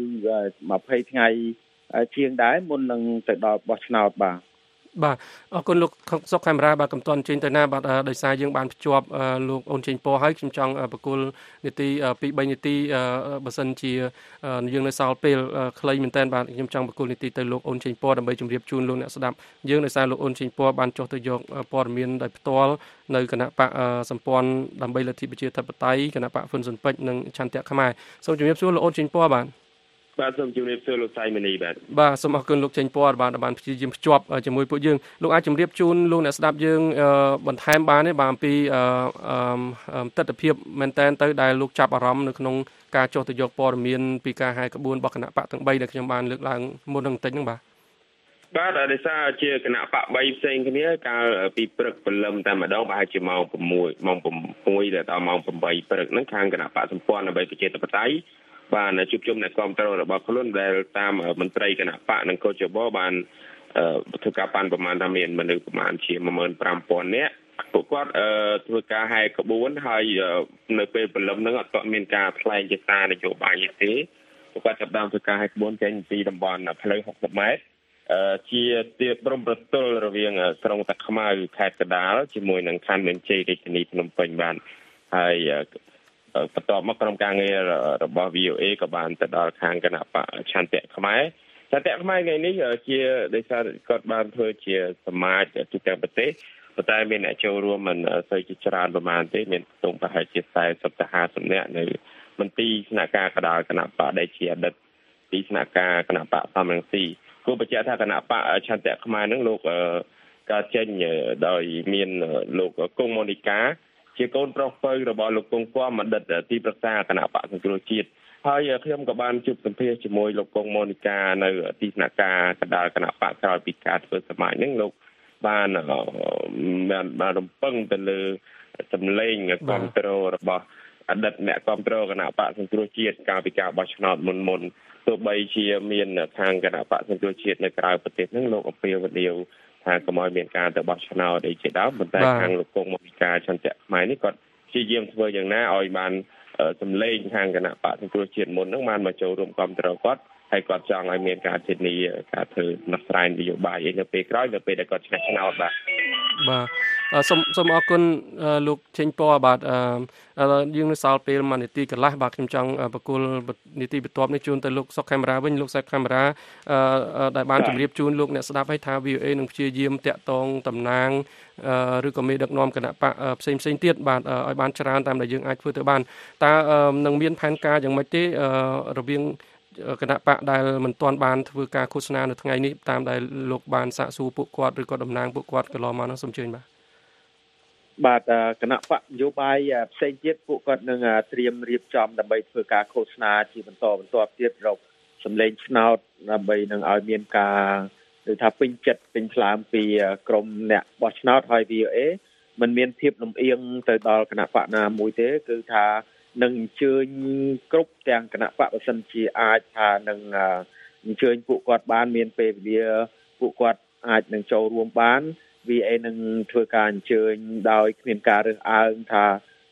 20ថ្ងៃជាងដែរមុននឹងទៅដល់បោះឆ្នោតបាទអរគុណលោកសុកខេមរាបាទកំទាន់ចេញទៅណាបាទដោយសារយើងបានភ្ជាប់លោកអូនចេញពោហើយខ្ញុំចង់បកគលនាទី 2-3 នាទីបើសិនជាយើងនៅសល់ពេលខ្លីមែនតើបាទខ្ញុំចង់បកគលនាទីទៅលោកអូនចេញពោដើម្បីជម្រាបជូនលោកអ្នកស្ដាប់យើងដោយសារលោកអូនចេញពោបានចុះទៅយកព័ត៌មានដោយផ្ទាល់នៅគណៈបកសម្ព័ន្ធដើម្បីលទ្ធិប្រជាធិបតេយ្យគណៈបកហ៊ុនស៊ុនពេជ្រនិងឆន្ទៈខ្មែរសូមជម្រាបសួរលោកអូនចេញពោបាទសូមជម្រាបសួរលោកសៃមនីបាទសូមអរគុណលោកចេញព័ត៌មានបានព្យាយាមភ្ជាប់ជាមួយពួកយើងលោកអាចជម្រាបជូនលោកអ្នកស្ដាប់យើងបន្ថែមបានទេបាទអំពីទស្សនវិជ្ជាមែនតែនទៅដែលលោកចាប់អារម្មណ៍នៅក្នុងការចុះទៅយកព័ត៌មានពីការហែក្បួនរបស់គណៈបកទាំង3ដែលខ្ញុំបានលើកឡើងមុននឹងបន្តិចហ្នឹងបាទដោយសារជាគណៈបក3ផ្សេងគ្នាកាលពីព្រឹកព្រលឹមតែម្ដងប្រហែលជាម៉ោង6ម៉ោង6ដល់ម៉ោង8ព្រឹកហ្នឹងខាងគណៈបកសម្ព័ន្ធដើម្បីប្រជាធិបតេយ្យបានជួបជុំអ្នកគាំទ្ររបស់ខ្លួនដែលតាមមន្ត្រីគណៈបកនិងកោជបបានធ្វើការប៉ាន់ប្រមាណថាមានមនុស្សប្រមាណជា 15,000 នាក់ពួកគាត់ធ្វើការហែក្បួនហើយនៅពេលព្រលឹមហ្នឹងអត់ទាន់មានការថ្លែងជាសារនយោបាយទេពួកគាត់ចាប់ផ្ដើមធ្វើការហែក្បួនចេញពីតំបន់ផ្លូវ60ម៉ែត្រជាទីព្រំប្រទល់រវាងក្រុងតាខ្មៅខេត្តកណ្ដាលជាមួយនឹងខណ្ឌមានជ័យរាជធានីភ្នំពេញបានហើយបន្ទាប់មកក្រុមការងាររបស់ VOA ក៏បានទៅដល់ខាងគណៈបកឆន្ទៈខ្មែរថ្ងៃនេះជាដោយសារគាត់បានធ្វើជាសមាជទូទាំងប្រទេសប៉ុន្តែមានអ្នកចូលរួមមិនសូវជាច្រើនប្រហែលទេមានខ្ទង់ប្រហែលជា40ទៅ50នាក់នៅមន្ទីរស្នាក់ការកណ្ដាលគណៈបកដែលជាអតីតទីស្នាក់ការគណៈបកសំរងស៊ីគូបញ្ជាក់ថាគណៈបកឆន្ទៈខ្មែរនឹងលោកការចេញដោយមានលោកគង់ម៉ូនីកាជាកូនប្រុសពៅរបស់លោកគង់គំអតីតទីប្រឹក្សាគណៈបកសង្គ្រោះជាតិហើយខ្ញុំក៏បានជួបសម្ភាសជាមួយលោកគង់ម៉ូនីកានៅទីស្នាក់ការកណ្ដាលគណៈបកក្រោយពីការធ្វើសមាជហ្នឹងលោកបានរំពឹងទៅលើសម្លេងគ្រប់គ្រងរបស់អតីតអ្នកគ្រប់គ្រងគណៈបកសង្គ្រោះជាតិកាលពីការបោះឆ្នោតមុនទោះបីជាមានខាងគណៈបកសង្គ្រោះជាតិនៅក្រៅប្រទេសហ្នឹងលោកអំពាវនាវថាកុំឲ្យមានការទៅបោះឆ្នោតអីជាដើមប៉ុន្តែខាងលោកគង់មកពីការឆន្ទៈខ្មែរនេះគាត់ព្យាយាមធ្វើយ៉ាងណាឲ្យបានសម្លេងខាងគណៈបកសង្គ្រោះជាតិមុនហ្នឹងបានមកចូលរួមគ្រប់គ្រងគាត់ហើយគាត់ចង់ឲ្យមានការធានាការធ្វើដោះស្រាយនយោបាយនៅពេលក្រោយនៅពេលដែលគាត់ឆ្នះឆ្នោតបាទសូមអរគុណលោកចេញពណ៌បាទយើងនៅសល់ពេល1នាទីកន្លះបាទខ្ញុំចង់បកគលនាទីបន្ទាប់នេះជូនទៅលោកសុកខេមរាវិញលោកសុកខេមរាដែលបានជម្រាបជូនលោកអ្នកស្ដាប់ឲ្យថា VOA នឹងព្យាយាមតាក់ទងតំណាងឬក៏មេដឹកនាំគណៈបកផ្សេងទៀតបាទឲ្យបានច្រើនតាមដែលយើងអាចធ្វើទៅបានតើនឹងមានផែនការយ៉ាងម៉េចទេរវាងគណៈបកដែលមិនទាន់បានធ្វើការឃោសនានៅថ្ងៃនេះតាមដែលលោកបានសាកសួរពួកគាត់ឬក៏តំណាងពួកគាត់កន្លងមកនោះសូមជឿបាទគណៈបកនយោបាយផ្សេងទៀតពួកគាត់នឹងត្រៀមរៀបចំដើម្បីធ្វើការឃោសនាជាបន្តបន្ទាប់ទៀតរកសម្លេងឆ្នោតដើម្បីនឹងឲ្យមានការដូចថាពេញចិត្តពេញថ្លើមពីក្រមអ្នកបោះឆ្នោតហើយ VOA មិនមានភាពលំអៀងទៅដល់គណៈបកណាមួយទេគឺថានឹងអញ្ជើញគ្រប់ទាំងគណៈបកបើសិនជាអាចថានឹងអញ្ជើញពួកគាត់បានមានពេលវេលាពួកគាត់អាចនឹងចូលរួមបាន VA នឹងធ្វើការអញ្ជើញដោយគ្មានការរើសអើងថាគ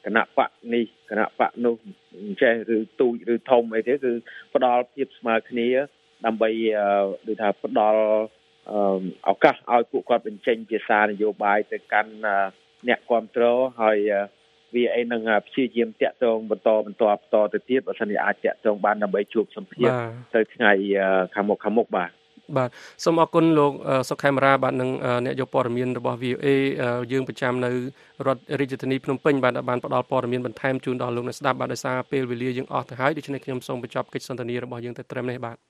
គណៈបកនេះគណៈបកនោះចេះឬទូចឬធំអីទេគឺផ្ដល់ភាពស្មើគ្នាដើម្បីដូចថាផ្ដល់ឱកាសឲ្យពួកគាត់បញ្ចេញជាសារនយោបាយទៅកាន់អ្នកគាំទ្រហើយវាអីនឹងព្យាយាមតាក់ទងបន្តទៅទៀតបើសិនជាអាចតាក់ទងបានដើម្បីជួបសម្ភាសទៅថ្ងៃខាងមុខបាទសូមអរគុណលោកសុខេមរាបាទនិងអ្នកយកព័ត៌មានរបស់ VOA យើងប្រចាំនៅរដ្ឋរាជធានីភ្នំពេញបាទបានផ្ដល់ព័ត៌មានបន្ថែមជូនដល់លោកអ្នកស្ដាប់បាទដោយសារពេលវេលាយើងអស់ទៅហើយដូច្នេះខ្ញុំសូមបញ្ចប់កិច្ចសន្ទនារបស់យើងតែត្រឹមនេះបាទ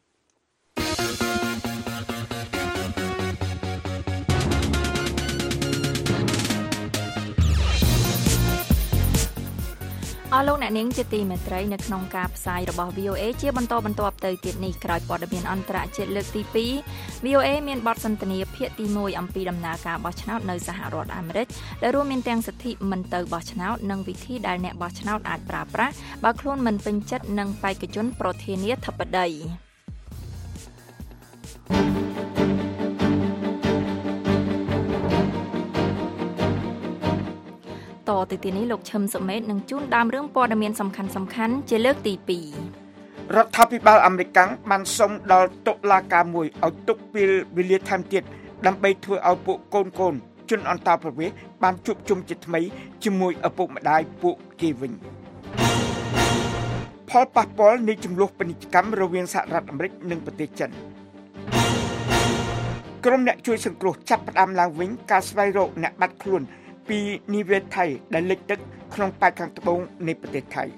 អស់លោកអ្នកនាងជាទីមេត្រីនៅក្នុងការផ្សាយរបស់ VOA ជាបន្តបន្ទាប់ទៅទៀតនេះក្រោយព័ត៌មានអន្តរជាតិលើកទី2 VOA មានបទសន្ទនាភាគទី1អំពីដំណើរការបោះឆ្នោតនៅសហរដ្ឋអាមេរិកដែលរួមមានទាំងសិទ្ធិមិនទៅបោះឆ្នោតនិងវិធីដែលអ្នកបោះឆ្នោតអាចប្រើប្រាស់បើខ្លួនមិនពេញចិត្តនឹងបេក្ខជនប្រធានាធិបតីតទៅទីនេះលោកឈឹមសុមេតនឹងជូនដើមរឿងព័ត៌មានសំខាន់ជាលើកទី2 រដ្ឋាភិបាលអាមេរិកបានសុំដល់តុលាការមួយឲ្យទុកពេលវេលាថែមទៀតដើម្បីធ្វើឲ្យពួកកូនជនអន្តោប្រវេសន៍បានជួបជុំជាថ្មីជាមួយឪពុកម្ដាយពួកគេវិញផលប៉ះពាល់នៃចំនួនពាណិជ្ជកម្មរវាងសហរដ្ឋអាមេរិកនិងប្រទេសចិនក្រុមអ្នកជួយសង្គ្រោះចាប់ផ្ដើមឡើងវិញការស្វែងរកអ្នកបាត់ខ្លួនពីនិវេសថៃដែលលិចទឹកក្នុងប៉ែកខាងត្បូងនៃប្រទេសថៃ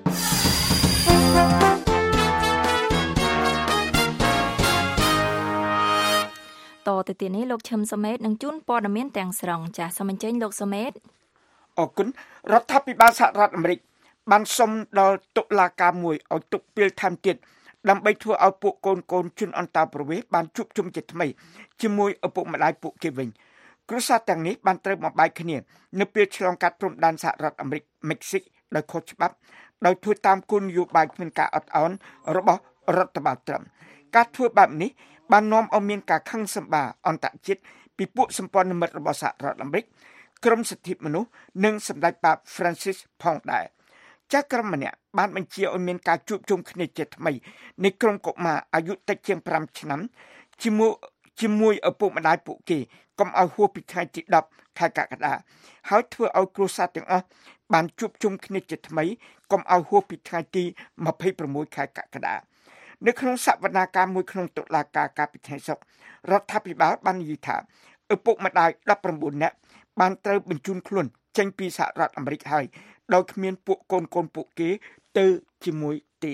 តទៅទីនេះលោកឈឹមសុមេតនឹងជូនព័ត៌មានទាំងស្រុងចាសសូមអញ្ជើញលោកសុមេតអរគុណរដ្ឋាភិបាលសហរដ្ឋអាមេរិកបានសុំដល់តុលាការមួយឲ្យទុកពេលថែមទៀតដើម្បីធ្វើឲ្យពួកកូនជនអន្តោប្រវេសន៍បានជួបជុំជាថ្មីជាមួយឪពុកម្ដាយពួកគេវិញគ្រួសារទាំងនេះបានត្រូវបំបែកគ្នានៅពេលឆ្លងកាត់ព្រំដែនសហរដ្ឋអាមេរិកមិចស៊ីកដោយខុសច្បាប់ដោយធ្វើតាមគោលនយោបាយគ្មានការអត់ឱនរបស់រដ្ឋបាលត្រឹមការធ្វើបែបនេះបាននាំឲ្យមានការខឹងសម្បារអន្តរជាតិពីពួកសម្ព័ន្ធមិត្តរបស់សហរដ្ឋអាមេរិកក្រមសិទ្ធិមនុស្សនិងសម្ដេចប៉ាប Francis ផងដែរចាស់ក្រុមម្នាក់បានបញ្ជាឲ្យមានការជួបជុំគ្នាជាថ្មីនៃក្រុមកុមារអាយុតិចជាង5ឆ្នាំជាមួយឪពុកម្ដាយពួកគេកុំឲ្យហួសពីថ្ងៃទី10ខែកក្កដាហើយធ្វើឲ្យគ្រួសារទាំងអស់បានជួបជុំគ្នាជាថ្មីកុំឲ្យហួសពីថ្ងៃទី26ខែកក្កដានៅក្នុងសវនាការមួយក្នុងតុលាការកាលពីថ្ងៃសុក្ររដ្ឋាភិបាលបាននិយាយថាឪពុកម្ដាយ19នាក់បានត្រូវបញ្ជូនខ្លួនចេញពីសហរដ្ឋអាមេរិកហើយដោយគ្មានពួកកូនពួកគេទៅជាមួយទេ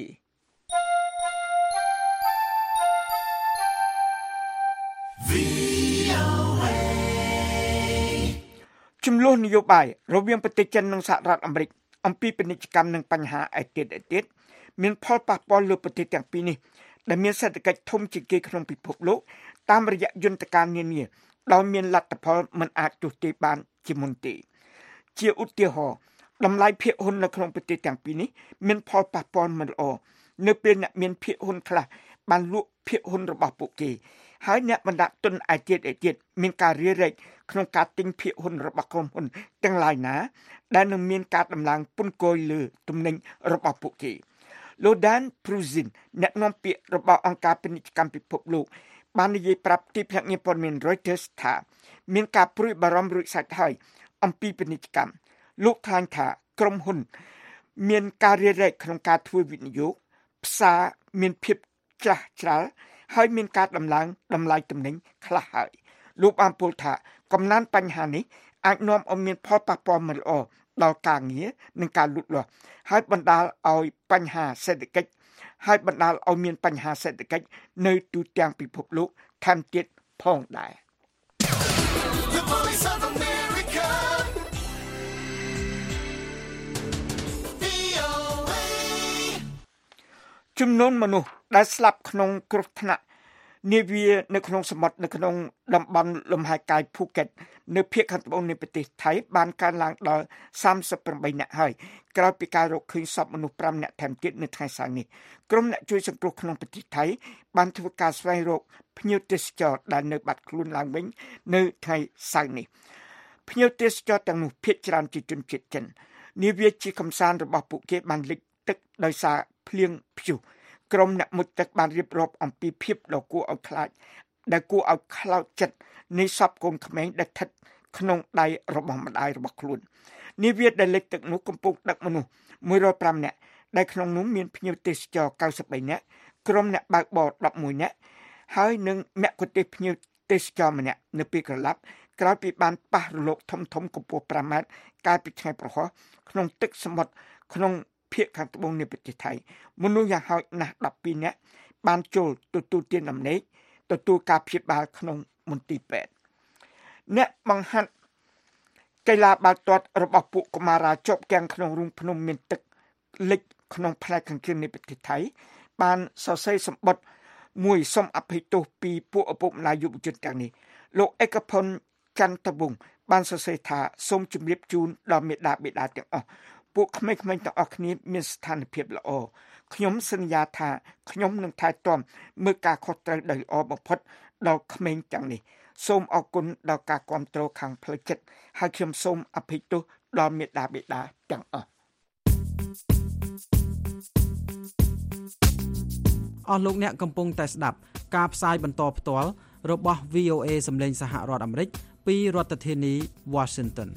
ចំនួននយោបាយរវាងប្រទេសចិននិងសហរដ្ឋអាមេរិកអំពីពាណិជ្ជកម្មនិងបញ្ហាឯទៀតមានផលប៉ះពាល់លើប្រទេសទាំងពីរនេះដែលមានសេដ្ឋកិច្ចធំជាងគេក្នុងពិភពលោកតាមរយៈយន្តការនានាដោយមានលទ្ធផលមិនអាចទស្សន៍ទាយបានជាមុនទេជាឧទាហរណ៍តម្លៃភាគហ៊ុននៅក្នុងប្រទេសទាំងពីរនេះមានផលប៉ះពាល់មិនល្អនៅពេលអ្នកមានភាគហ៊ុនខ្លះបានលក់ភាគហ៊ុនរបស់ពួកគេហើយអ្នកបណ្ដាក់ទុនឯទៀតមានការរារែកក្នុងការទិញភាគហ៊ុនរបស់ក្រុមហ៊ុនទាំងឡាយណាដែលនឹងមានការដំឡើងពន្ធគយលើទំនិញរបស់ពួកគេលោក Dan Pruzin អ្នកនាំពាក្យរបស់អង្គការពាណិជ្ជកម្មពិភពលោកបាននិយាយប្រាប់ទីភ្នាក់ងារព័ត៌មាន Reuters ថាមានការព្រួយបារម្ភរួចស្រេចហើយអំពីពាណិជ្ជកម្មលោកថ្លែងថាក្រុមហ៊ុនមានការរារែកក្នុងការធ្វើវិនិយោគផ្សារមានភាពច្រាស់ច្រាលហើយមានការដំឡើងតម្លៃទំនិញខ្លះហើយលោកបានពោលថាកំណើនបញ្ហានេះអាចនាំឲ្យមានផលប៉ះពាល់មិនល្អដល់ការងារនិងការលូតលាស់ហើយបណ្ដាលឲ្យបញ្ហាសេដ្ឋកិច្ចនៅទូទាំងពិភពលោកថែមទៀតផងដែរចំនួនមនុស្សដែលស្លាប់ក្នុងគ្រោះថ្នាក់នាវានៅក្នុងសមុទ្រនៅក្នុងតំបន់លំហែកាយភូកេតនៅភាគខាងត្បូងនៃប្រទេសថៃបានកើនឡើងដល់38នាក់ហើយក្រោយពីការរកឃើញសពមនុស្ស5នាក់ថែមទៀតនៅថ្ងៃសៅរ៍នេះក្រុមអ្នកជួយសង្គ្រោះក្នុងប្រទេសថៃបានធ្វើការស្វែងរកភ្ញៀវទេសចរដែលនៅបាត់ខ្លួនឡើងវិញនៅថ្ងៃសៅរ៍នេះភ្ញៀវទេសចរទាំងនោះភាគច្រើនជាជនជាតិចិននាវាជាកំសាន្តរបស់ពួកគេបានលិចទឹកដោយសារភ្លៀងព្យុះក្រុមអ្នកមុជទឹកបានរៀបរាប់អំពីភាពដ៏គួរឲ្យខ្លាចដែលគួរឲ្យខ្លោចចិត្តនៃសពកូនក្មេងដែលស្ថិតក្នុងដៃរបស់ម្ដាយរបស់ខ្លួននាវាដែលលិចទឹកនោះកំពុងដឹកមនុស្ស105នាក់ដែលក្នុងនោះមានភ្ញៀវទេសចរ93នាក់ក្រុមអ្នកបើកបរ11នាក់ហើយនិងមគ្គុទ្ទេសក៍ភ្ញៀវទេសចរម្នាក់នៅពេលក្រឡាប់ក្រោយពីបានប៉ះរលកធំកម្ពស់5ម៉ែត្រកាលពីថ្ងៃប្រហោះក្នុងទឹកសមុទ្រក្នុងភាគខាងត្បូងនៃប្រទេសថៃមនុស្សយ៉ាងហោចណាស់12នាក់បានចូលទទួលទានដំណេកទទួលការព្យាបាលក្នុងមន្ទីរពេទ្យអ្នកបង្ហាត់កីឡាបាល់ទាត់របស់ពួកកុមារាជាប់គាំងក្នុងរូងភ្នំមានទឹកលិចក្នុងផ្នែកខាងជើងនៃប្រទេសថៃបានសរសេរសម្បត្តិមួយសូមអភ័យទោសពីពួកឪពុកម្ដាយយុវជនទាំងនេះលោកឯកភុនច័ន្ទវង្សបានសរសេរថាសូមជម្រាបជូនដល់មេដាបេដាទាំងអស់ពួកក្មេងៗទាំងអស់គ្នាមានស្ថានភាពល្អខ្ញុំសន្យាថាខ្ញុំនឹងថែទាំមើលការខុសត្រូវដោយល្អបំផុតដល់ក្មេងទាំងនេះសូមអរគុណដល់ការគាំទ្រខាងផ្លូវចិត្តហើយខ្ញុំសូមអភ័យទោសដល់មេដាបេដាទាំងអស់អស់លោកអ្នកកំពុងតែស្ដាប់ការផ្សាយបន្តផ្ទាល់របស់ VOA សម្លេងសហរដ្ឋអាមេរិកពីរដ្ឋធានី Washington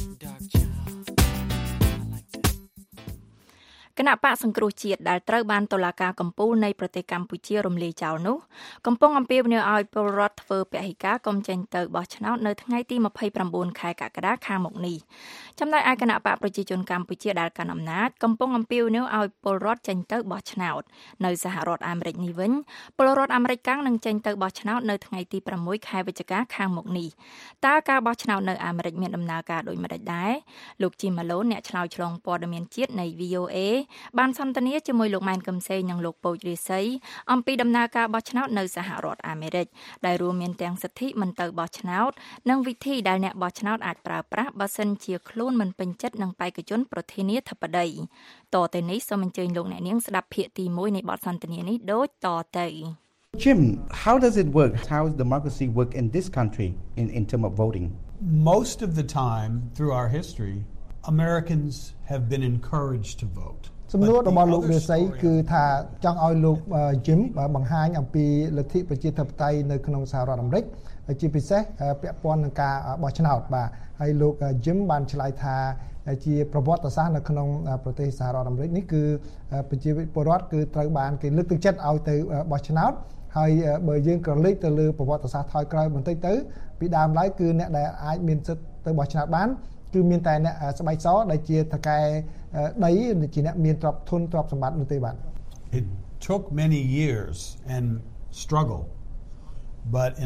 គណៈបកសង្គ្រោះជាតិដែលត្រូវបានតុលាការកំពូលនៃប្រទេសកម្ពុជារំលាយចោលនោះកំពុងអំពាវនាវឲ្យពលរដ្ឋធ្វើពហិការកុំចេញទៅបោះឆ្នោតនៅថ្ងៃទី29ខែកក្កដាខាងមុខនេះចំណែកឯគណៈបកប្រជាជនកម្ពុជាដែលកាន់អំណាចកំពុងអំពាវនាវឲ្យពលរដ្ឋចេញទៅបោះឆ្នោតនៅសហរដ្ឋអាមេរិកនេះវិញពលរដ្ឋអាមេរិកកាំងនឹងចេញទៅបោះឆ្នោតនៅថ្ងៃទី6ខែវិច្ឆិកាខាងមុខនេះតើការបោះឆ្នោតនៅអាមេរិកមានដំណើរការដូចម្តេចដែរលោកជីម៉ាឡូនអ្នកឆ្លើយឆ្លងព័ត៌មានជាតិនៃ VOAបានសន្ទនាជាមួយលោកម៉ែនកឹមសេងនិងលោកពូចរាសីអំពីដំណើរការបោះឆ្នោតនៅសហរដ្ឋអាមេរិកដែលរួមមានទាំងសិទ្ធិមិនទៅបោះឆ្នោតនិងវិធីដែលអ្នកបោះឆ្នោតអាចប្រើប្រាស់បើសិនជាខ្លួនមិនពេញចិត្តនឹងបេក្ខជនប្រធានាធិបតីតទៅនេះសូមអញ្ជើញលោកអ្នកនាងស្ដាប់ភាគទី1នៃបទសន្ទនានេះដូចតទៅ Jim, how does it work? How does democracy work in this country in terms of voting? Most of the time through our history, Americans have been encouraged to vote. សំណួររបស់លោករាសីគឺថាចង់ឲ្យលោក Jim បង្ហាញអំពីលទ្ធិប្រជាធិបតេយ្យនៅក្នុងសហរដ្ឋអាមេរិកជាពិសេសពាក់ព័ន្ធនឹងការបោះឆ្នោតបាទហើយលោក Jim បានឆ្លើយថាជាប្រវត្តិសាស្ត្រនៅក្នុងប្រទេសសហរដ្ឋអាមេរិកនេះគឺប្រជាពលរដ្ឋគឺត្រូវបានគេលើកទឹកចិត្តឲ្យទៅបោះឆ្នោតហើយបើយើងក្រឡេកទៅលើប្រវត្តិសាស្ត្រថយក្រោយបន្តិចទៅពីដើមឡើយគឺអ្នកដែលអាចមានសិទ្ធិទៅបោះឆ្នោតបានគឺមានតែអ្នកស្បែកសដែលជាថកែដីជាអ្នកមានទ្រព្យធនទ្រព្យសម្បត្តិនោះទេបាទ It took many years and struggle but in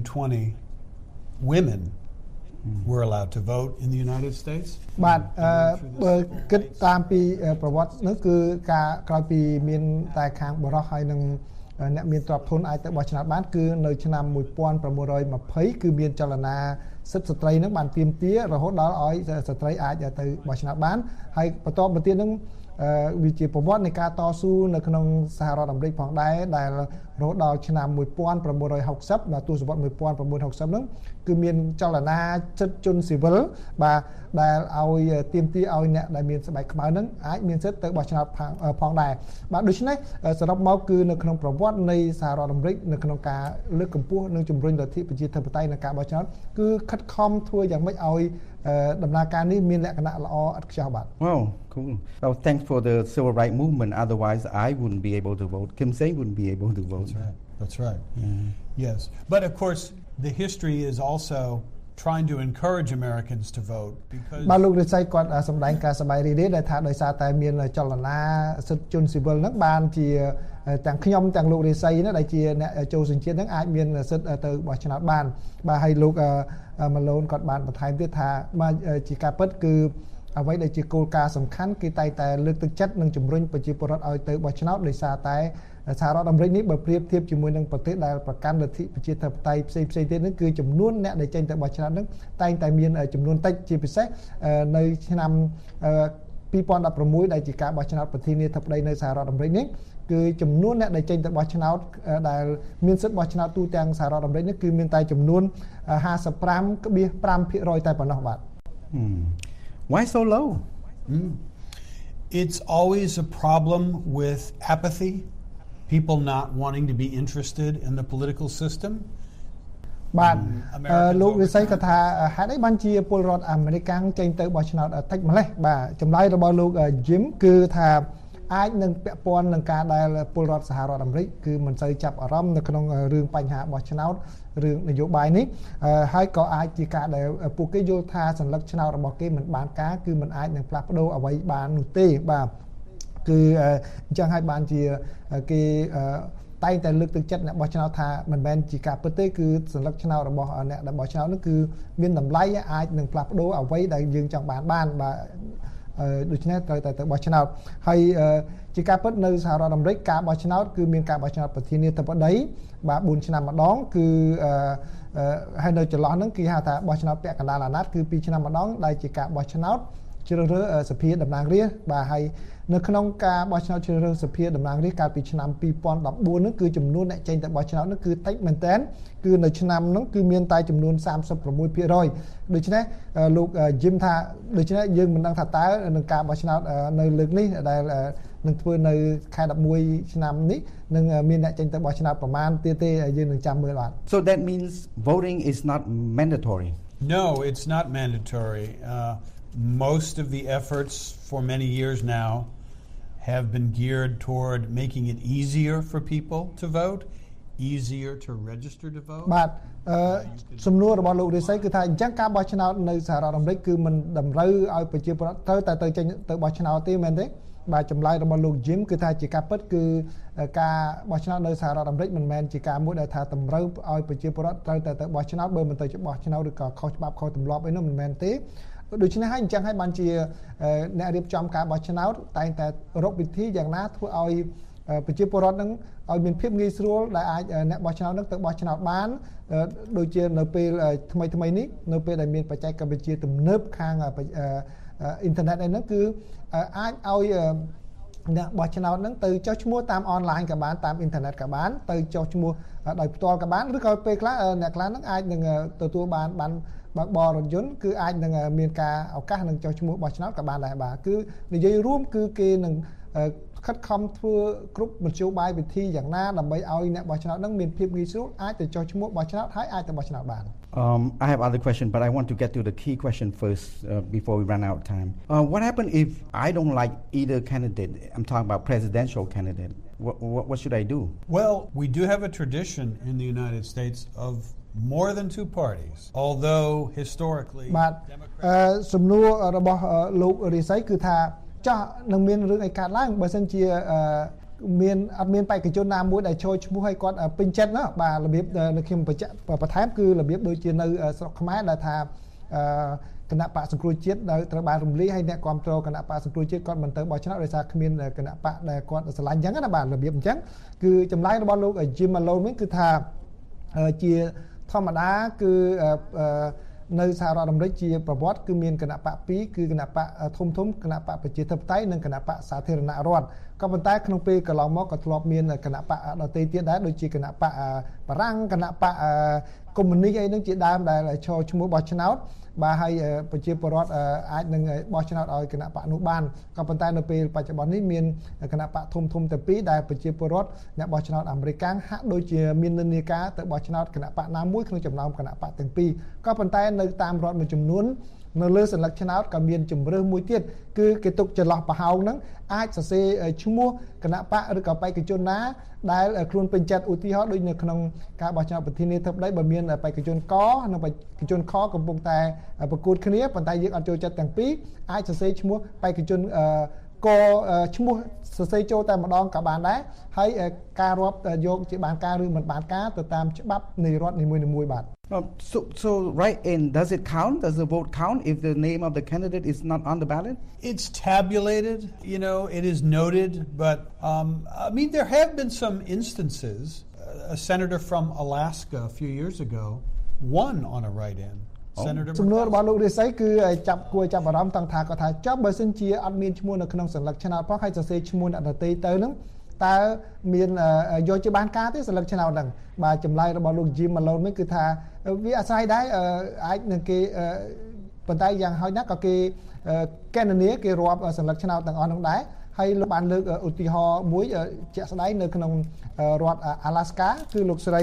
1920 women were allowed to vote in the United States បាទបើគិតតាមពីប្រវត្តិនោះគឺការក្រោយពីមានតែខាងបរិសុទ្ធហើយនឹងអ្នកមានទ្រព្យធនអាចទៅបោះឆ្នោតបានគឺនៅឆ្នាំ1920គឺមានចលនាសិទ្ធិស្ត្រីនឹងបានទាមទាររហូតដល់ឲ្យស្ត្រីអាចទៅបោះឆ្នោតបានហើយបន្តមកទៀតនឹងវាជាប្រវត្តិនៃការតស៊ូនៅក្នុងសហរដ្ឋអាមេរិកផងដែរដែលរហូតដល់ឆ្នាំ1960ដល់ទសវត្សរ៍1960ហ្នឹងគឺមានចលនាសិទ្ធិជនស៊ីវិលបាទដែលឲ្យទាមទារឲ្យអ្នកដែលមានស្បែកខ្មៅហ្នឹងអាចមានសិទ្ធិទៅបោះឆ្នោតផងដែរបាទដូច្នេះសរុបមកគឺនៅក្នុងប្រវត្តិនៃសហរដ្ឋអាមេរិកនៅក្នុងការលើកកម្ពស់និងជំរុញលទ្ធិប្រជាធិបតេយ្យនៅការបោះឆ្នោតគឺខិតខំធ្វើយ៉ាងម៉េចឲ្យដំណើរការនេះមានលក្ខណៈល្អឥតខ្ចោះបាទ Wow, cool. Well, thanks for the civil rights movement. Otherwise, I wouldn't be able to vote. Kim Seng wouldn't be able to vote. That's right. Yes. But of course, the history is also trying to encourage Americans to vote because បាទលោករិស័យគាត់សម្ដែងការសប្បាយរីករាយដែលថាដោយសារតែមានចលនាសិទ្ធិជនស៊ីវិលហ្នឹងបានជាទាំងខ្ញុំទាំងលោករិស័យហ្នឹងដែលជាអ្នកចូលសញ្ជាតិហ្នឹងអាចមានសិទ្ធិទៅបោះឆ្នោតបានបាទហើយលោកម៉ាឡូនគាត់បានបន្ថែមទៀតថាបាទជាការពិតគឺអ្វីដែលជាគោលការណ៍សំខាន់គឺតែតែលើកទឹកចិត្តនិងជំរុញប្រជាពលរដ្ឋឲ្យទៅបោះឆ្នោតដោយសារតែសហរដ្ឋអាមេរិកនេះបើប្រៀបធៀបជាមួយនឹងប្រទេសដែលប្រកាន់លទ្ធិប្រជាធិបតេយ្យផ្សេងៗទៀតហ្នឹងគឺចំនួនអ្នកដែលចេញទៅបោះឆ្នោតហ្នឹងតែងតែមានចំនួនតិចជាពិសេសនៅឆ្នាំ2016ដែលជាការបោះឆ្នោតប្រធានាធិបតីនៅសហរដ្ឋអាមេរិកនេះគឺចំនួនអ្នកដែលចេញទៅបោះឆ្នោតដែលមានសិទ្ធិបោះឆ្នោតទូទាំងសហរដ្ឋអាមេរិកនេះគឺមានតែចំនួន 55.5% តែប៉ុណ្ណោះបាទ Why so low? It's always a problem with apathy, people not wanting to be interested in the political system. បាទលោកវិស័យក៏ថាហេតុអីបានជាពលរដ្ឋអាមេរិកចេញទៅបោះឆ្នោតតិចម្លេះបាទចម្លើយរបស់លោក Jim គឺថាអាចនឹងពាក់ព័ន្ធនឹងការដែលពលរដ្ឋសហរដ្ឋអាមេរិកគឺមិនសូវចាប់អារម្មណ៍នៅក្នុងរឿងបញ្ហាបោះឆ្នោតរឿងនយោបាយនេះហើយក៏អាចជាការដែលពួកគេយល់ថាសัญลักษณ์ឆ្នោតរបស់គេមិនបានការគឺមិនអាចនឹងផ្លាស់ប្ដូរអ្វីបាននោះទេបាទគឺអញ្ចឹងហើយបានជាគេតែងតែលើកទឹកចិត្តអ្នកបោះឆ្នោតថាមិនមែនជាការពិតទេគឺសัญลักษณ์ឆ្នោតរបស់អ្នកដែលបោះឆ្នោតនោះគឺមានតម្លៃអាចនឹងផ្លាស់ប្ដូរអ្វីដែលយើងចង់បានបាទដូច្នេះត្រូវតែទៅបោះឆ្នោតហើយជាការពិតនៅសហរដ្ឋអាមេរិកការបោះឆ្នោតគឺមានការបោះឆ្នោតប្រធានាធិបតីបាទ4ឆ្នាំម្ដងគឺហើយនៅចន្លោះហ្នឹងគេហៅថាបោះឆ្នោតពាក់កណ្ដាលអាណត្តិគឺ2ឆ្នាំម្ដងដែលជាការបោះឆ្នោតជ្រើសរើសសភាតំណាងរាស្ត្របាទហើយនៅក្នុងការបោះឆ្នោតជ្រើសរើសសភាតំណាងរាស្ត្រកាលពីឆ្នាំ2014នោះគឺចំនួនអ្នកចេញទៅបោះឆ្នោតនោះគឺតិចមែនទែនគឺនៅឆ្នាំនោះគឺមានតែចំនួន 36% ដូច្នេះលោក Jim ថាដូច្នេះយើងមិនដឹងថាតើនឹងការបោះឆ្នោតនៅលើកនេះដែលនឹងធ្វើនៅខែ11ឆ្នាំនេះនឹងមានអ្នកចេញទៅបោះឆ្នោតប្រមាណទៀតទេយើងនឹងចាំមើលបាទ So that means voting is not mandatory. No, it's not mandatory. Most of the efforts for many years now have been geared toward making it easier for people to vote, easier to register to vote. បាទសំណួររបស់លោករិស័យគឺថាអញ្ចឹងការបោះឆ្នោតនៅសហរដ្ឋអាមេរិកគឺមិនតម្រូវឲ្យប្រជាពលរដ្ឋត្រូវតែទៅចេញទៅបោះឆ្នោតទេមែនទេបាទចម្លើយរបស់លោក Jim គឺថាជាការពិតគឺការបោះឆ្នោតនៅសហរដ្ឋអាមេរិកមិនមែនជាការមួយដែលថាតម្រូវឲ្យប្រជាពលរដ្ឋត្រូវតែទៅបោះឆ្នោតបើមិនទៅបោះឆ្នោតឬក៏ខុសច្បាប់ខុសទម្លាប់អីនោះមិនមែនទេដូច្នេះហើយអញ្ចឹងហើយបានជាអ្នករៀបចំការបោះឆ្នោតតែងតែរកវិធីយ៉ាងណាធ្វើឲ្យប្រជាពលរដ្ឋនឹងឲ្យមានភាពងាយស្រួលដែលអាចអ្នកបោះឆ្នោតនឹងទៅបោះឆ្នោតបានដូចជានៅពេលថ្មីនេះនៅពេលដែលមានបច្ចេកវិទ្យាទំនើបខាងអ៊ីនធឺណិតហ្នឹងគឺអាចឲ្យអ្នកបោះឆ្នោតហ្នឹងទៅចុះឈ្មោះតាមអនឡាញក៏បានតាមអ៊ីនធឺណិតក៏បានទៅចុះឈ្មោះដោយផ្ទាល់ក៏បានឬក៏ពេលខ្លះអ្នកខ្លះហ្នឹងអាចនឹងទទួលបានបើកបររថយន្តគឺអាចនឹងមានការឱកាសនឹងចុះឈ្មោះបោះឆ្នោតក៏បានដែរបាទគឺនិយាយរួមគឺគេនឹងខិតខំធ្វើគ្រប់មធ្យោបាយវិធីយ៉ាងណាដើម្បីឲ្យអ្នកបោះឆ្នោតនឹងមានភាពងាយស្រួលអាចទៅចុះឈ្មោះបោះឆ្នោតហើយអាចទៅបោះឆ្នោតបាន I have other questions, but I want to get to the key question first before we run out of time. What happens if I don't like either candidate? I'm talking about presidential candidate. What should I do? Well, we do have a tradition in the United States of more than two parties, although historically បាទសំណួររបស់លោករិស័យគឺថាចាស់នឹងមានរឿងអីកើតឡើងបើសិនជាមានអត់មានបេក្ខជនណាមួយដែលចូលឈ្មោះឲ្យគាត់ពេញចិត្តណាបាទរបៀបនៅខ្ញុំបញ្ជាក់បន្ថែមគឺរបៀបដូចជានៅស្រុកខ្មែរដែលថាគណៈបកសង្គ្រោះជាតិដែលត្រូវបានរំលាយហើយអ្នកគ្រប់គ្រងគណៈបកសង្គ្រោះជាតិគាត់មិនទៅបោះឆ្នោតដោយសារគ្មានគណៈបកដែលគាត់ស្រឡាញ់អញ្ចឹងណាបាទរបៀបអញ្ចឹងគឺចម្លើយរបស់លោក Jim Malone វិញគឺថាជាធម្មតាគឺនៅសហរដ្ឋអាមេរិកជាប្រវត្តិគឺមានគណៈបក2គឺគណៈបកធំគណៈបកប្រជាធិបតេយ្យនិងគណៈបកសាធារណរដ្ឋក៏ប៉ុន្តែក្នុងពេលកន្លងមកក៏ធ្លាប់មានគណៈបកដទៃទៀតដែរដូចជាគណៈបកបារាំងគណៈបកកុម្មុយនីសអីហ្នឹងជាដើមដែលចូលឈ្មោះបោះឆ្នោតបាទហើយប្រជាពលរដ្ឋអាចនឹងបោះឆ្នោតឲ្យគណៈបកនោះបានក៏ប៉ុន្តែនៅពេលបច្ចុប្បន្ននេះមានគណៈបកធំតែពីរដែលប្រជាពលរដ្ឋអ្នកបោះឆ្នោតអាមេរិកហាក់ដូចជាមាននិន្នាការទៅបោះឆ្នោតគណៈបកណាមួយក្នុងចំណោមគណៈបកទាំងពីរក៏ប៉ុន្តែនៅតាមរដ្ឋមួយចំនួននៅលើសញ្ញាឆ្នោតក៏មានជំរើសមួយទៀតគឺគេទុកចន្លោះប្រហោងហ្នឹងអាចសរសេរឈ្មោះគណៈបកឬក៏បេក្ខជនណាដែលខ្លួនពេញចិត្តឧទាហរណ៍ដូចនៅក្នុងការបោះឆ្នោតប្រធានាធិបតីបើមានបេក្ខជនកនិងបេក្ខជនខកំពុងតែប្រកួតគ្នាប៉ុន្តែយើងអត់ចូលចិត្តទាំងពីរអាចសរសេរឈ្មោះបេក្ខជនក៏ឈ្មោះសរសេរចូលតែម្ដងក៏បានដែរហើយការរាប់យកជាបានការឬមិនបានការទៅតាមច្បាប់នៃរដ្ឋនីមួយៗបាទ So right in, does it count? Does the vote count if the name of the candidate is not on the ballot? It's tabulated, it is noted, but there have been some instances. A senator from Alaska a few years ago won on a write-in. Senator ចំនួនរបស់លោករិស័យគឺចាប់អារម្មណ៍តាំងថាគាត់ថាចុះបើសិនជាអត់មានឈ្មោះនៅក្នុងសញ្ញាឆ្នោតផងហើយសរសេរឈ្មោះអ្នកដទៃទៅហ្នឹងតើមានយកជាបានការទេសញ្ញាឆ្នោតហ្នឹងបាទចម្លើយរបស់លោក Jim Malone នេះគឺថាវាអាស្រ័យដែរអាចនឹងគេប៉ុន្តែយ៉ាងហោចណាស់ក៏គេកេណនីគេរាប់សន្លឹកឆ្នោតទាំងអស់នោះដែរហើយលោកបានលើកឧទាហរណ៍មួយជាក់ស្ដែងនៅក្នុងរដ្ឋ Alaska គឺលោកស្រី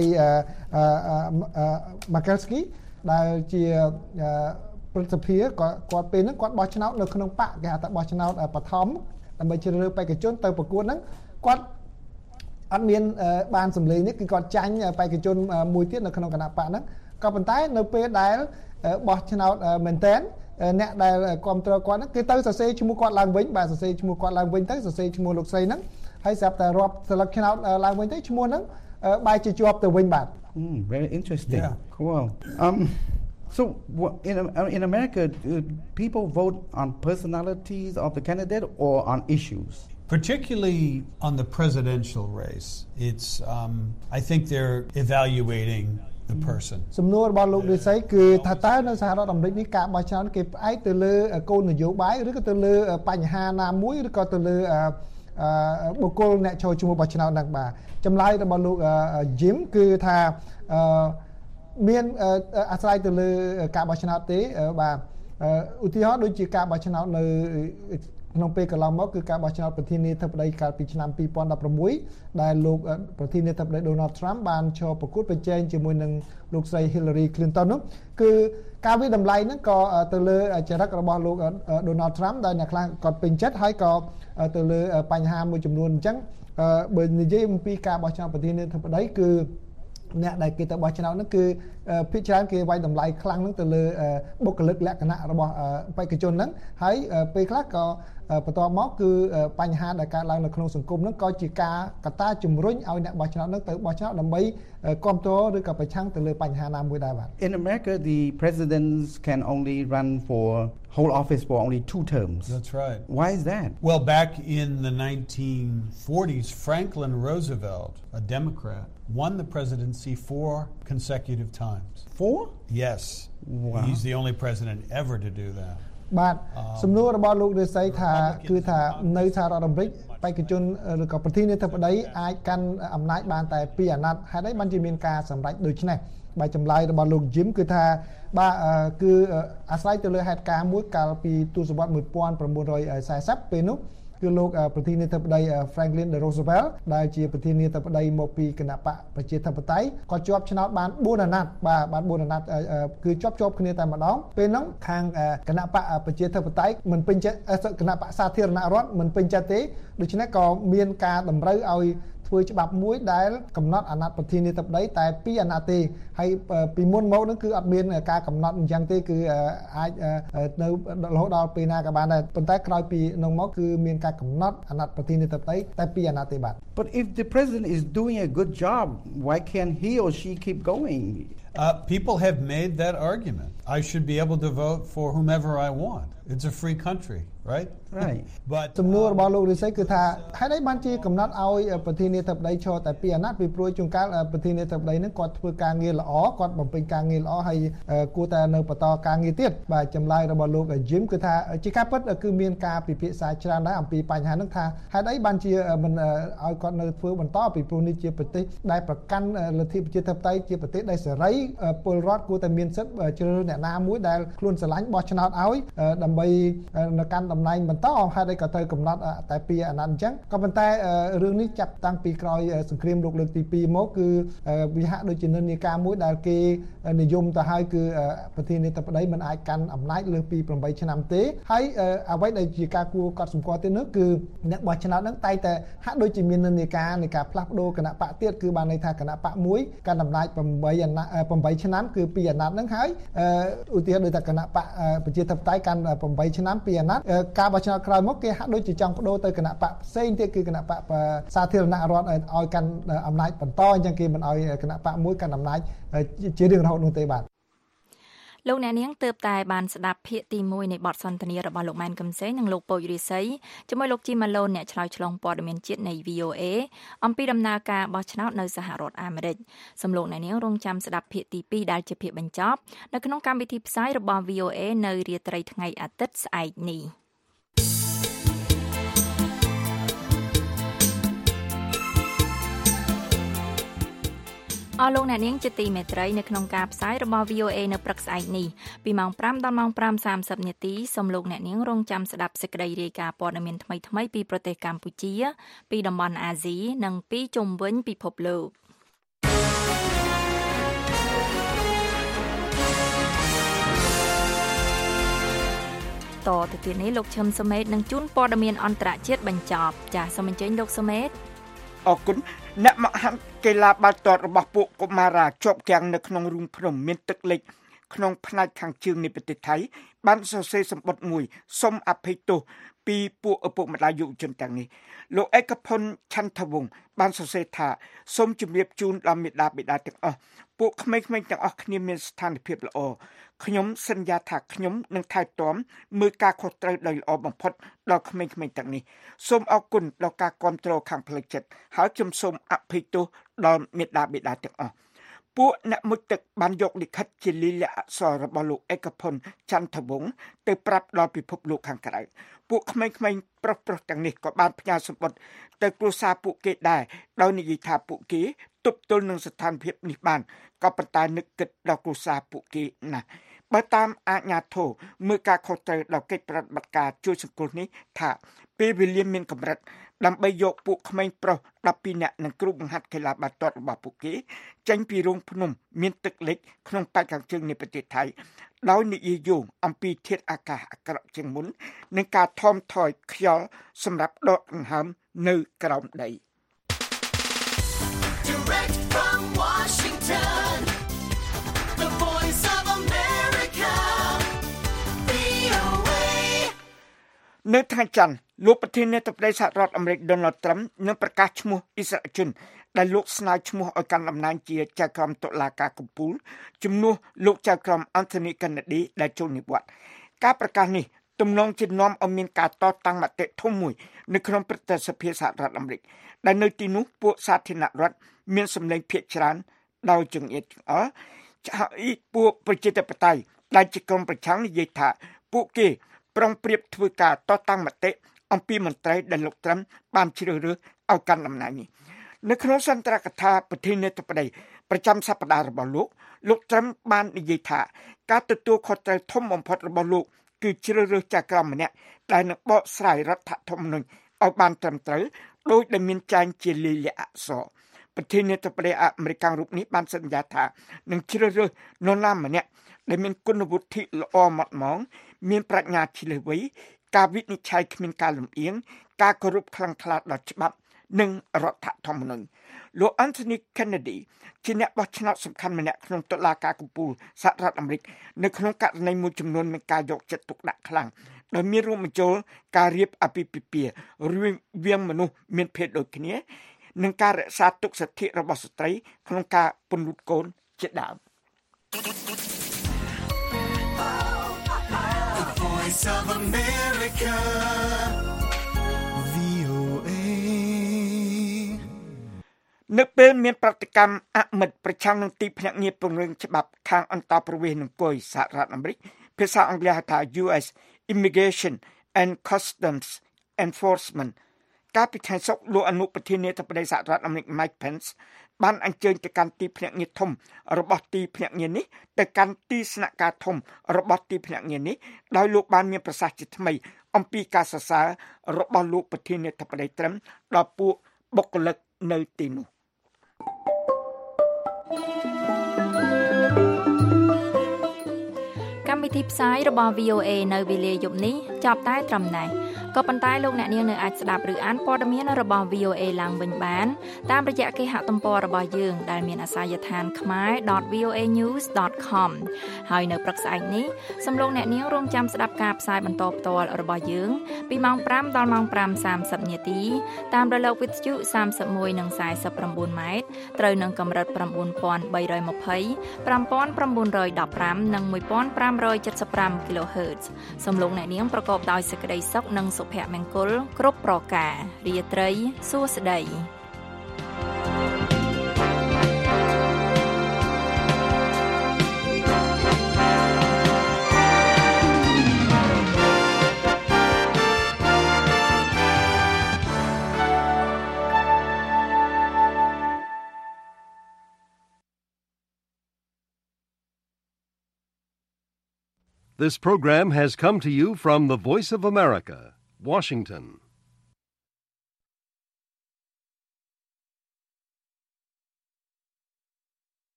Murkowski ដែលជាព្រឹទ្ធសភាគាត់ពេលហ្នឹងគាត់បោះឆ្នោតនៅក្នុងបកគេហៅថាបោះឆ្នោតបឋមដើម្បីជ្រើសរើសបេក្ខជនទៅប្រកួតហ្នឹងគាត់អត់មានបានសម្លេងនេះគឺគាត់ចាញ់បេក្ខជនមួយទៀតនៅក្នុងគណៈបកហ្នឹងក៏ប៉ុន្តែនៅពេលដែលបោះឆ្នោតមែនតើអ្នកដែលគ្រប់គ្រងគាត់ហ្នឹងគឺទៅសរសេរឈ្មោះគាត់ឡើងវិញបាទសរសេរឈ្មោះគាត់ឡើងវិញទៅសរសេរឈ្មោះលោកស្រីហ្នឹងហើយស្រាប់តែរាប់ស្លឹកឆ្នោតឡើងវិញទៅឈ្មោះហ្នឹងបែរជាជាប់ទៅវិញបាទ Very interesting. Yeah. Cool. So in America, people vote on personalities of the candidate or on issues? Particularly on the presidential race, it's I think they're evaluating the person. សំណួររបស់លោករិស័យគឺថាតើនៅសហរដ្ឋអាមេរិកនេះការបោះឆ្នោតគេផ្អែកទៅលើគោលនយោបាយឬក៏ទៅលើបញ្ហាណាមួយឬក៏ទៅលើបុគ្គលអ្នកចូលឈ្មោះបោះឆ្នោតហ្នឹងបាទចម្លើយរបស់លោក Jim គឺថាមានអាស្រ័យទៅលើការបោះឆ្នោតទេបាទឧទាហរណ៍ដូចជាការបោះឆ្នោតនៅក្នុងពេលកន្លងមកគឺការបោះឆ្នោតប្រធានាធិបតីកាលពីឆ្នាំ2016ដែលលោកប្រធានាធិបតី Donald Trump បានឈរប្រកួតប្រជែងជាមួយនឹងលោកស្រី Hillary Clinton នោះគឺការវិតម្លៃហ្នឹងក៏ទៅលើចរិតរបស់លោក Donald Trump ដែលអ្នកខ្លះគាត់ពេញចិត្តហើយក៏ទៅលើបញ្ហាមួយចំនួនអញ្ចឹងបើនិយាយអំពីការបោះឆ្នោតប្រធានាធិបតីគឺអ្នកដែលគេទៅបោះឆ្នោតហ្នឹងគឺភាគច្រើនគេវាយតម្លៃខ្លាំងហ្នឹងទៅលើបុគ្គលិកលក្ខណៈរបស់បេក្ខជនហ្នឹងហើយពេលខ្លះក៏បន្ទាប់មកគឺបញ្ហាដែលកើតឡើងនៅក្នុងសង្គមហ្នឹងក៏ជាការកត្តាជំរុញឲ្យអ្នកបោះឆ្នោតហ្នឹងទៅបោះឆ្នោតដើម្បីគ្រប់គ្រងឬក៏ប្រឆាំងទៅលើបញ្ហាណាមួយដែរបាទ In America the presidents can only run for whole office for only 2 terms. That's right. Why is that? Well, back in the 1940s, Franklin Roosevelt, a Democrat, won the presidency 4 consecutive times. 4? Yes. Wow. He's the only president ever to do that. បាទសំណួររបស់លោករិស័យថាគឺថានៅសហរដ្ឋអាមេរិកបេក្ខជនឬក៏ប្រធានាធិបតីអាចកាន់អំណាចបានតែ2អាណត្តិហេតុអីបានជាមានការសម្រេចដូចនេះបាទចម្លើយរបស់លោក Jim គឺថាបាទគឺអាស្រ័យទៅលើហេតុការណ៍មួយកាលពីទសវត្សរ៍1940ពេលនោះគឺលោកប្រធានាធិបតី Franklin D. Roosevelt ដែលជាប្រធានាធិបតីមកពីគណបកប្រជាធិបតេយ្យគាត់ជាប់ឆ្នោតបាន4អាណត្តិបាទបាន4អាណត្តិគឺជាប់គ្នាតែម្ដងពេលហ្នឹងខាងគណបកប្រជាធិបតេយ្យមិនពេញចិត្តគណបកសាធារណរដ្ឋមិនពេញចិត្តទេដូច្នេះក៏មានការតម្រូវឲ្យធ្វើច្បាប់មួយដែលកំណត់អាណត្តិប្រធានាធិបតីតែ2អាណត្តិទេហើយពីមុនមកហ្នឹងគឺអត់មានការកំណត់អញ្ចឹងទេគឺអាចនៅរហូតដល់ពេលណាក៏បានដែរប៉ុន្តែក្រោយពីនោះមកគឺមានការកំណត់អាណត្តិប្រធានាធិបតីតែ2អាណត្តិទេបាទ But if the president is doing a good job why can't he or she keep going? People have made that argument. I should be able to vote for whomever I want. It's a free country, right? Right. But សំណួររបស់លោករិស័យគឺថាហេតុអីបានជាកំណត់ឲ្យប្រធានាធិបតីឈរតែ2អាណត្តិពីព្រោះជួនកាលប្រធានាធិបតីហ្នឹងគាត់ធ្វើការងារល្អគាត់បំពេញការងារល្អហើយគួរតែនៅបន្តការងារទៀតបាទចម្លើយរបស់លោក Jim គឺថាជាការពិតគឺមានការពិភាក្សាច្រើនដែរអំពីបញ្ហាហ្នឹងថាហេតុអីបានជាមិនឲ្យគាត់នៅធ្វើបន្តពីព្រោះនេះជាប្រទេសដែលប្រកាន់លទ្ធិប្រជាធិបតេយ្យជាប្រទេសដែលសេរីពលរដ្ឋគួរតែមានសិទ្ធិជ្រើសរើសអ្នកណាមួយដែលខ្លួនស្រឡាញ់បោះឆ្នោតឲ្យដើម្បីនៅកាន់តំណែងបន្តហេតុអីក៏ត្រូវកំណត់តែ2អាណត្តិអញ្ចឹងក៏ប៉ុន្តែរឿងនេះចាប់តាំងពីក្រោយសង្គ្រាមលោកលើកទី2មកគឺវាហាក់ដូចជានិន្នាការមួយដែលគេនិយមទៅហើយគឺប្រធានាធិបតីមិនអាចកាន់អំណាចលើសពី8ឆ្នាំទេហើយអ្វីដែលជាការគួរកត់សម្គាល់ទៀតនោះគឺអ្នកបោះឆ្នោតហ្នឹងតែតែហាក់ដូចជាមាននិន្នាការនៃការផ្លាស់ប្ដូរគណៈបកទៀតគឺបានន័យថាគណៈបកមួយកាន់អំណាច8ឆ្នាំគឺ2អាណត្តិហ្នឹងហើយឧទាហរណ៍ដូចថាគណៈបកប្រជាធិបតេយ្យកាន់8ឆ្នាំ2អាណត្តិការបោះឆ្នោតក្រោយមកគេហាក់ដូចជាចង់បដូរទៅគណៈបកផ្សេងទៀតគឺគណៈបកសាធារណរដ្ឋឲ្យកាន់អំណាចបន្តអញ្ចឹងគេមិនឲ្យគណៈបកមួយកាន់អំណាចជារៀងរហូតនោះទេបាទលោកអ្នកនាងទើបតែបានស្ដាប់ភាគទី1នៃបទសន្ទនារបស់លោកម៉ែនកំសែងនិងលោកពូចរិស័យជាមួយលោកជីម៉ាឡូនអ្នកឆ្លើយឆ្លងព័ត៌មានជាតិនៃ VOA អំពីដំណើរការបោះឆ្នោតនៅសហរដ្ឋអាមេរិកសូមលោកអ្នកនាងរងចាំស្ដាប់ភាគទី2ដែលជាភាគបញ្ចប់នៅក្នុងកម្មវិធីផ្សាយរបស់ VOA នៅរាត្រីថ្ងៃអាទិត្យស្អែកនេះអអស់លោកអ្នកនាងជាទីមេត្រីនៅក្នុងការផ្សាយរបស់ VOA នៅព្រឹកស្អែកនេះពីម៉ោង 5 ដល់ម៉ោង 5:30 នាទីសូមលោកអ្នកនាងរងចាំស្ដាប់សេចក្តីរាយការណ៍ព័ត៌មានថ្មីៗពីប្រទេសកម្ពុជាពីតំបន់អាស៊ីនិងពីជុំវិញពិភពលោកតទៅទៀតនេះលោកឈឹមសុមេតនឹងជូនព័ត៌មានអន្តរជាតិបញ្ចប់ចាសសូមអញ្ជើញលោកសុមេតអរគុណអ្នកមហាកីឡាបាល់ទាត់របស់ពួកកុមារាជាប់គាំងនៅក្នុងរូងភ្នំមានទឹកលិចក្នុងផ្នែកខាងជើងនៃប្រទេសថៃបានសរសេរសម្បត្តិមួយសុំអភ័យទោសពីពួកឪពុកម្ដាយយុវជនទាំងនេះលោកឯកផុនឆាន់ថាវងបានសរសេរថាសូមជម្រាបជូនដល់មេដាបេដាទាំងអស់ពួកក្មេងៗទាំងអស់គ្នាមានស្ថានភាពល្អខ្ញុំសន្យាថាខ្ញុំនឹងថែទាំមើលការខុសត្រូវដោយល្អបំផុតដល់ក្មេងៗទាំងនេះសូមអរគុណដល់ការគាំទ្រខាងផ្លូវចិត្តហើយខ្ញុំសូមអភ័យទោសដល់មេដាបេដាទាំងអស់ពួកអ្នកមុជទឹកបានយកលិខិតជាលិលាអក្សររបស់លោកឯកផុនច័ន្ទវង្សទៅប្រាប់ដល់ពិភពលោកខាងក្រៅពួកក្មេងៗប្រុសៗទាំងនេះក៏បានផ្ញើសម្បត្តិទៅគ្រួសារពួកគេដែរដោយនិយាយថាពួកគេទប់ទល់នឹងស្ថានភាពនេះបានក៏ប៉ុន្តែនឹកគិតដល់គ្រួសារពួកគេណាស់បើតាមអាជ្ញាធរមើលការខុសត្រូវដល់កិច្ចប្រតិបត្តិការជួយសង្គ្រោះនេះថាពេលវេលាមានកម្រិតដើម្បីយកពួកក្មេងប្រុស12នាក់និងគ្រូបង្ហាត់កីឡាបាល់ទាត់របស់ពួកគេចេញពីរោងភ្នំមានទឹកលិចក្នុងប៉ែកខាងជើងនៃប្រទេសថៃដោយនិយាយយោងអំពីធាតុអាកាសអាក្រក់ជាងមុននិងការថមថយខ្យល់សម្រាប់ដកដង្ហើមនៅក្រោមដី Direct from Washington, the voice of America, VOA. នៅថ្ងៃច័ន្ទលោកប្រធានាធិបតីសហរដ្ឋអាមេរិក Donald Trump នឹងប្រកាសឈ្មោះអ៊ីស្រាអែលជនដែលលោកស្នើឈ្មោះឲ្យកាន់តំណែងជាចៅក្រមតុលាការកំពូលជំនួសលោកចៅក្រម Anthony Kennedy ដែលចូលនិវត្តន៍ការប្រកាសនេះទំនងជានាំឲ្យមានការតតាំងមតិធំមួយនៅក្នុងព្រឹទ្ធសភាសហរដ្ឋអាមេរិកដែលនៅទីនោះពួកសាធារណរដ្ឋមានសម្លេងភាគច្រើនដោយចង្អៀតចង្អល់ពួកប្រជាធិបតេយ្យដែលជាក្រុមប្រឆាំងនិយាយថាពួកគេប្រុងប្រៀបធ្វើការតតាំងមតិអំពីមន្ត្រីដែលលោកត្រាំបានជ្រើសរើសឲ្យកាន់តំណែងនេះនៅក្នុងសន្ទរកថាប្រធានាធិបតីប្រចាំសប្តាហ៍របស់លោកត្រាំបាននិយាយថាការទទួលខុសត្រូវធំបំផុតរបស់លោកគឺជ្រើសរើសចៅក្រមម្នាក់ដែលនឹងបកស្រាយរដ្ឋធម្មនុញ្ញឲ្យបានត្រឹមត្រូវដោយដែលមានចែងជាលិលាអក្សរប្រធានាធិបតីអាមេរិករូបនេះបានសន្យាថានឹងជ្រើសរើសនរណាម្នាក់ដែលមានគុណវុឌ្ឍិល្អម៉ត់ម៉ងមានប្រាជ្ញាឈ្លាសវៃការវិនិច្ឆ័យគ្មានការលំអៀងការគោរពខ្លាំងក្លាដល់ច្បាប់និងរដ្ឋធម្មនុញ្ញលោក Anthony Kennedy ជាអ្នកបោះឆ្នោតសំខាន់ម្នាក់ក្នុងតុលាការកំពូលសហរដ្ឋអាមេរិកនៅក្នុងករណីមួយចំនួនមានការយកចិត្តទុកដាក់ខ្លាំងដោយមានរួមបញ្ចូលការរៀបអាពាហ៍ពិពាហ៍រវាងមនុស្សមានភេទដូចគ្នានិងការរក្សាទុកសិទ្ធិរបស់ស្ត្រីក្នុងការពន្លត់កូនជាដើម The voice of America, VOA. នៅពេលមានប្រតិកម្មអមិត្តប្រឆាំងនឹងទីភ្នាក់ងារពង្រឹងច្បាប់ខាងអន្តរប្រវេសន៍និងគុយសហរដ្ឋអាមេរិកភាសាអង់គ្លេសហៅថា US Immigration and Customs Enforcement កាលពីថ្ងៃសុក្រលោកអនុប្រធានាធិបតីសហរដ្ឋអាមេរិក Mike Pence បានអញ្ជើញទៅកាន់ទីភ្នាក់ងារធំរបស់ទីភ្នាក់ងារនេះទៅកាន់ទីស្នាក់ការធំរបស់ទីភ្នាក់ងារនេះដោយលោកបានមានប្រសាសន៍ជាថ្មីអំពីការសរសើររបស់លោកប្រធានាធិបតីត្រឹមដល់ពួកបុគ្គលិកនៅទីនោះកម្មវិធីផ្សាយរបស់ VOA នៅវេលាយប់នេះចប់តែត្រឹមនេះក៏ប៉ុន្តែលោកអ្នកនាងនៅអាចស្ដាប់ឬអានព័ត៌មានរបស់ VOA ឡើងវិញបានតាមរយៈគេហទំព័ររបស់យើងដែលមានអាសយដ្ឋាន khmer.voanews.com ហើយនៅព្រឹកស្អែកនេះសូមលោកអ្នកនាងរងចាំស្ដាប់ការផ្សាយបន្តផ្ទាល់របស់យើងពីម៉ោង 5 ដល់ម៉ោង 5:30 នាទីតាមរលកវិទ្យុ 31 និង 49 ម៉ែត្រត្រូវនឹងកម្រិត 9320 5915 និង 1575 kHz សូមលោកអ្នកនាងប្រកបដោយសេចក្តីសុខនិងសុភមង្គលគ្រប់ប្រការរាត្រីសួស្តី This program has come to you from the Voice of America, Washington.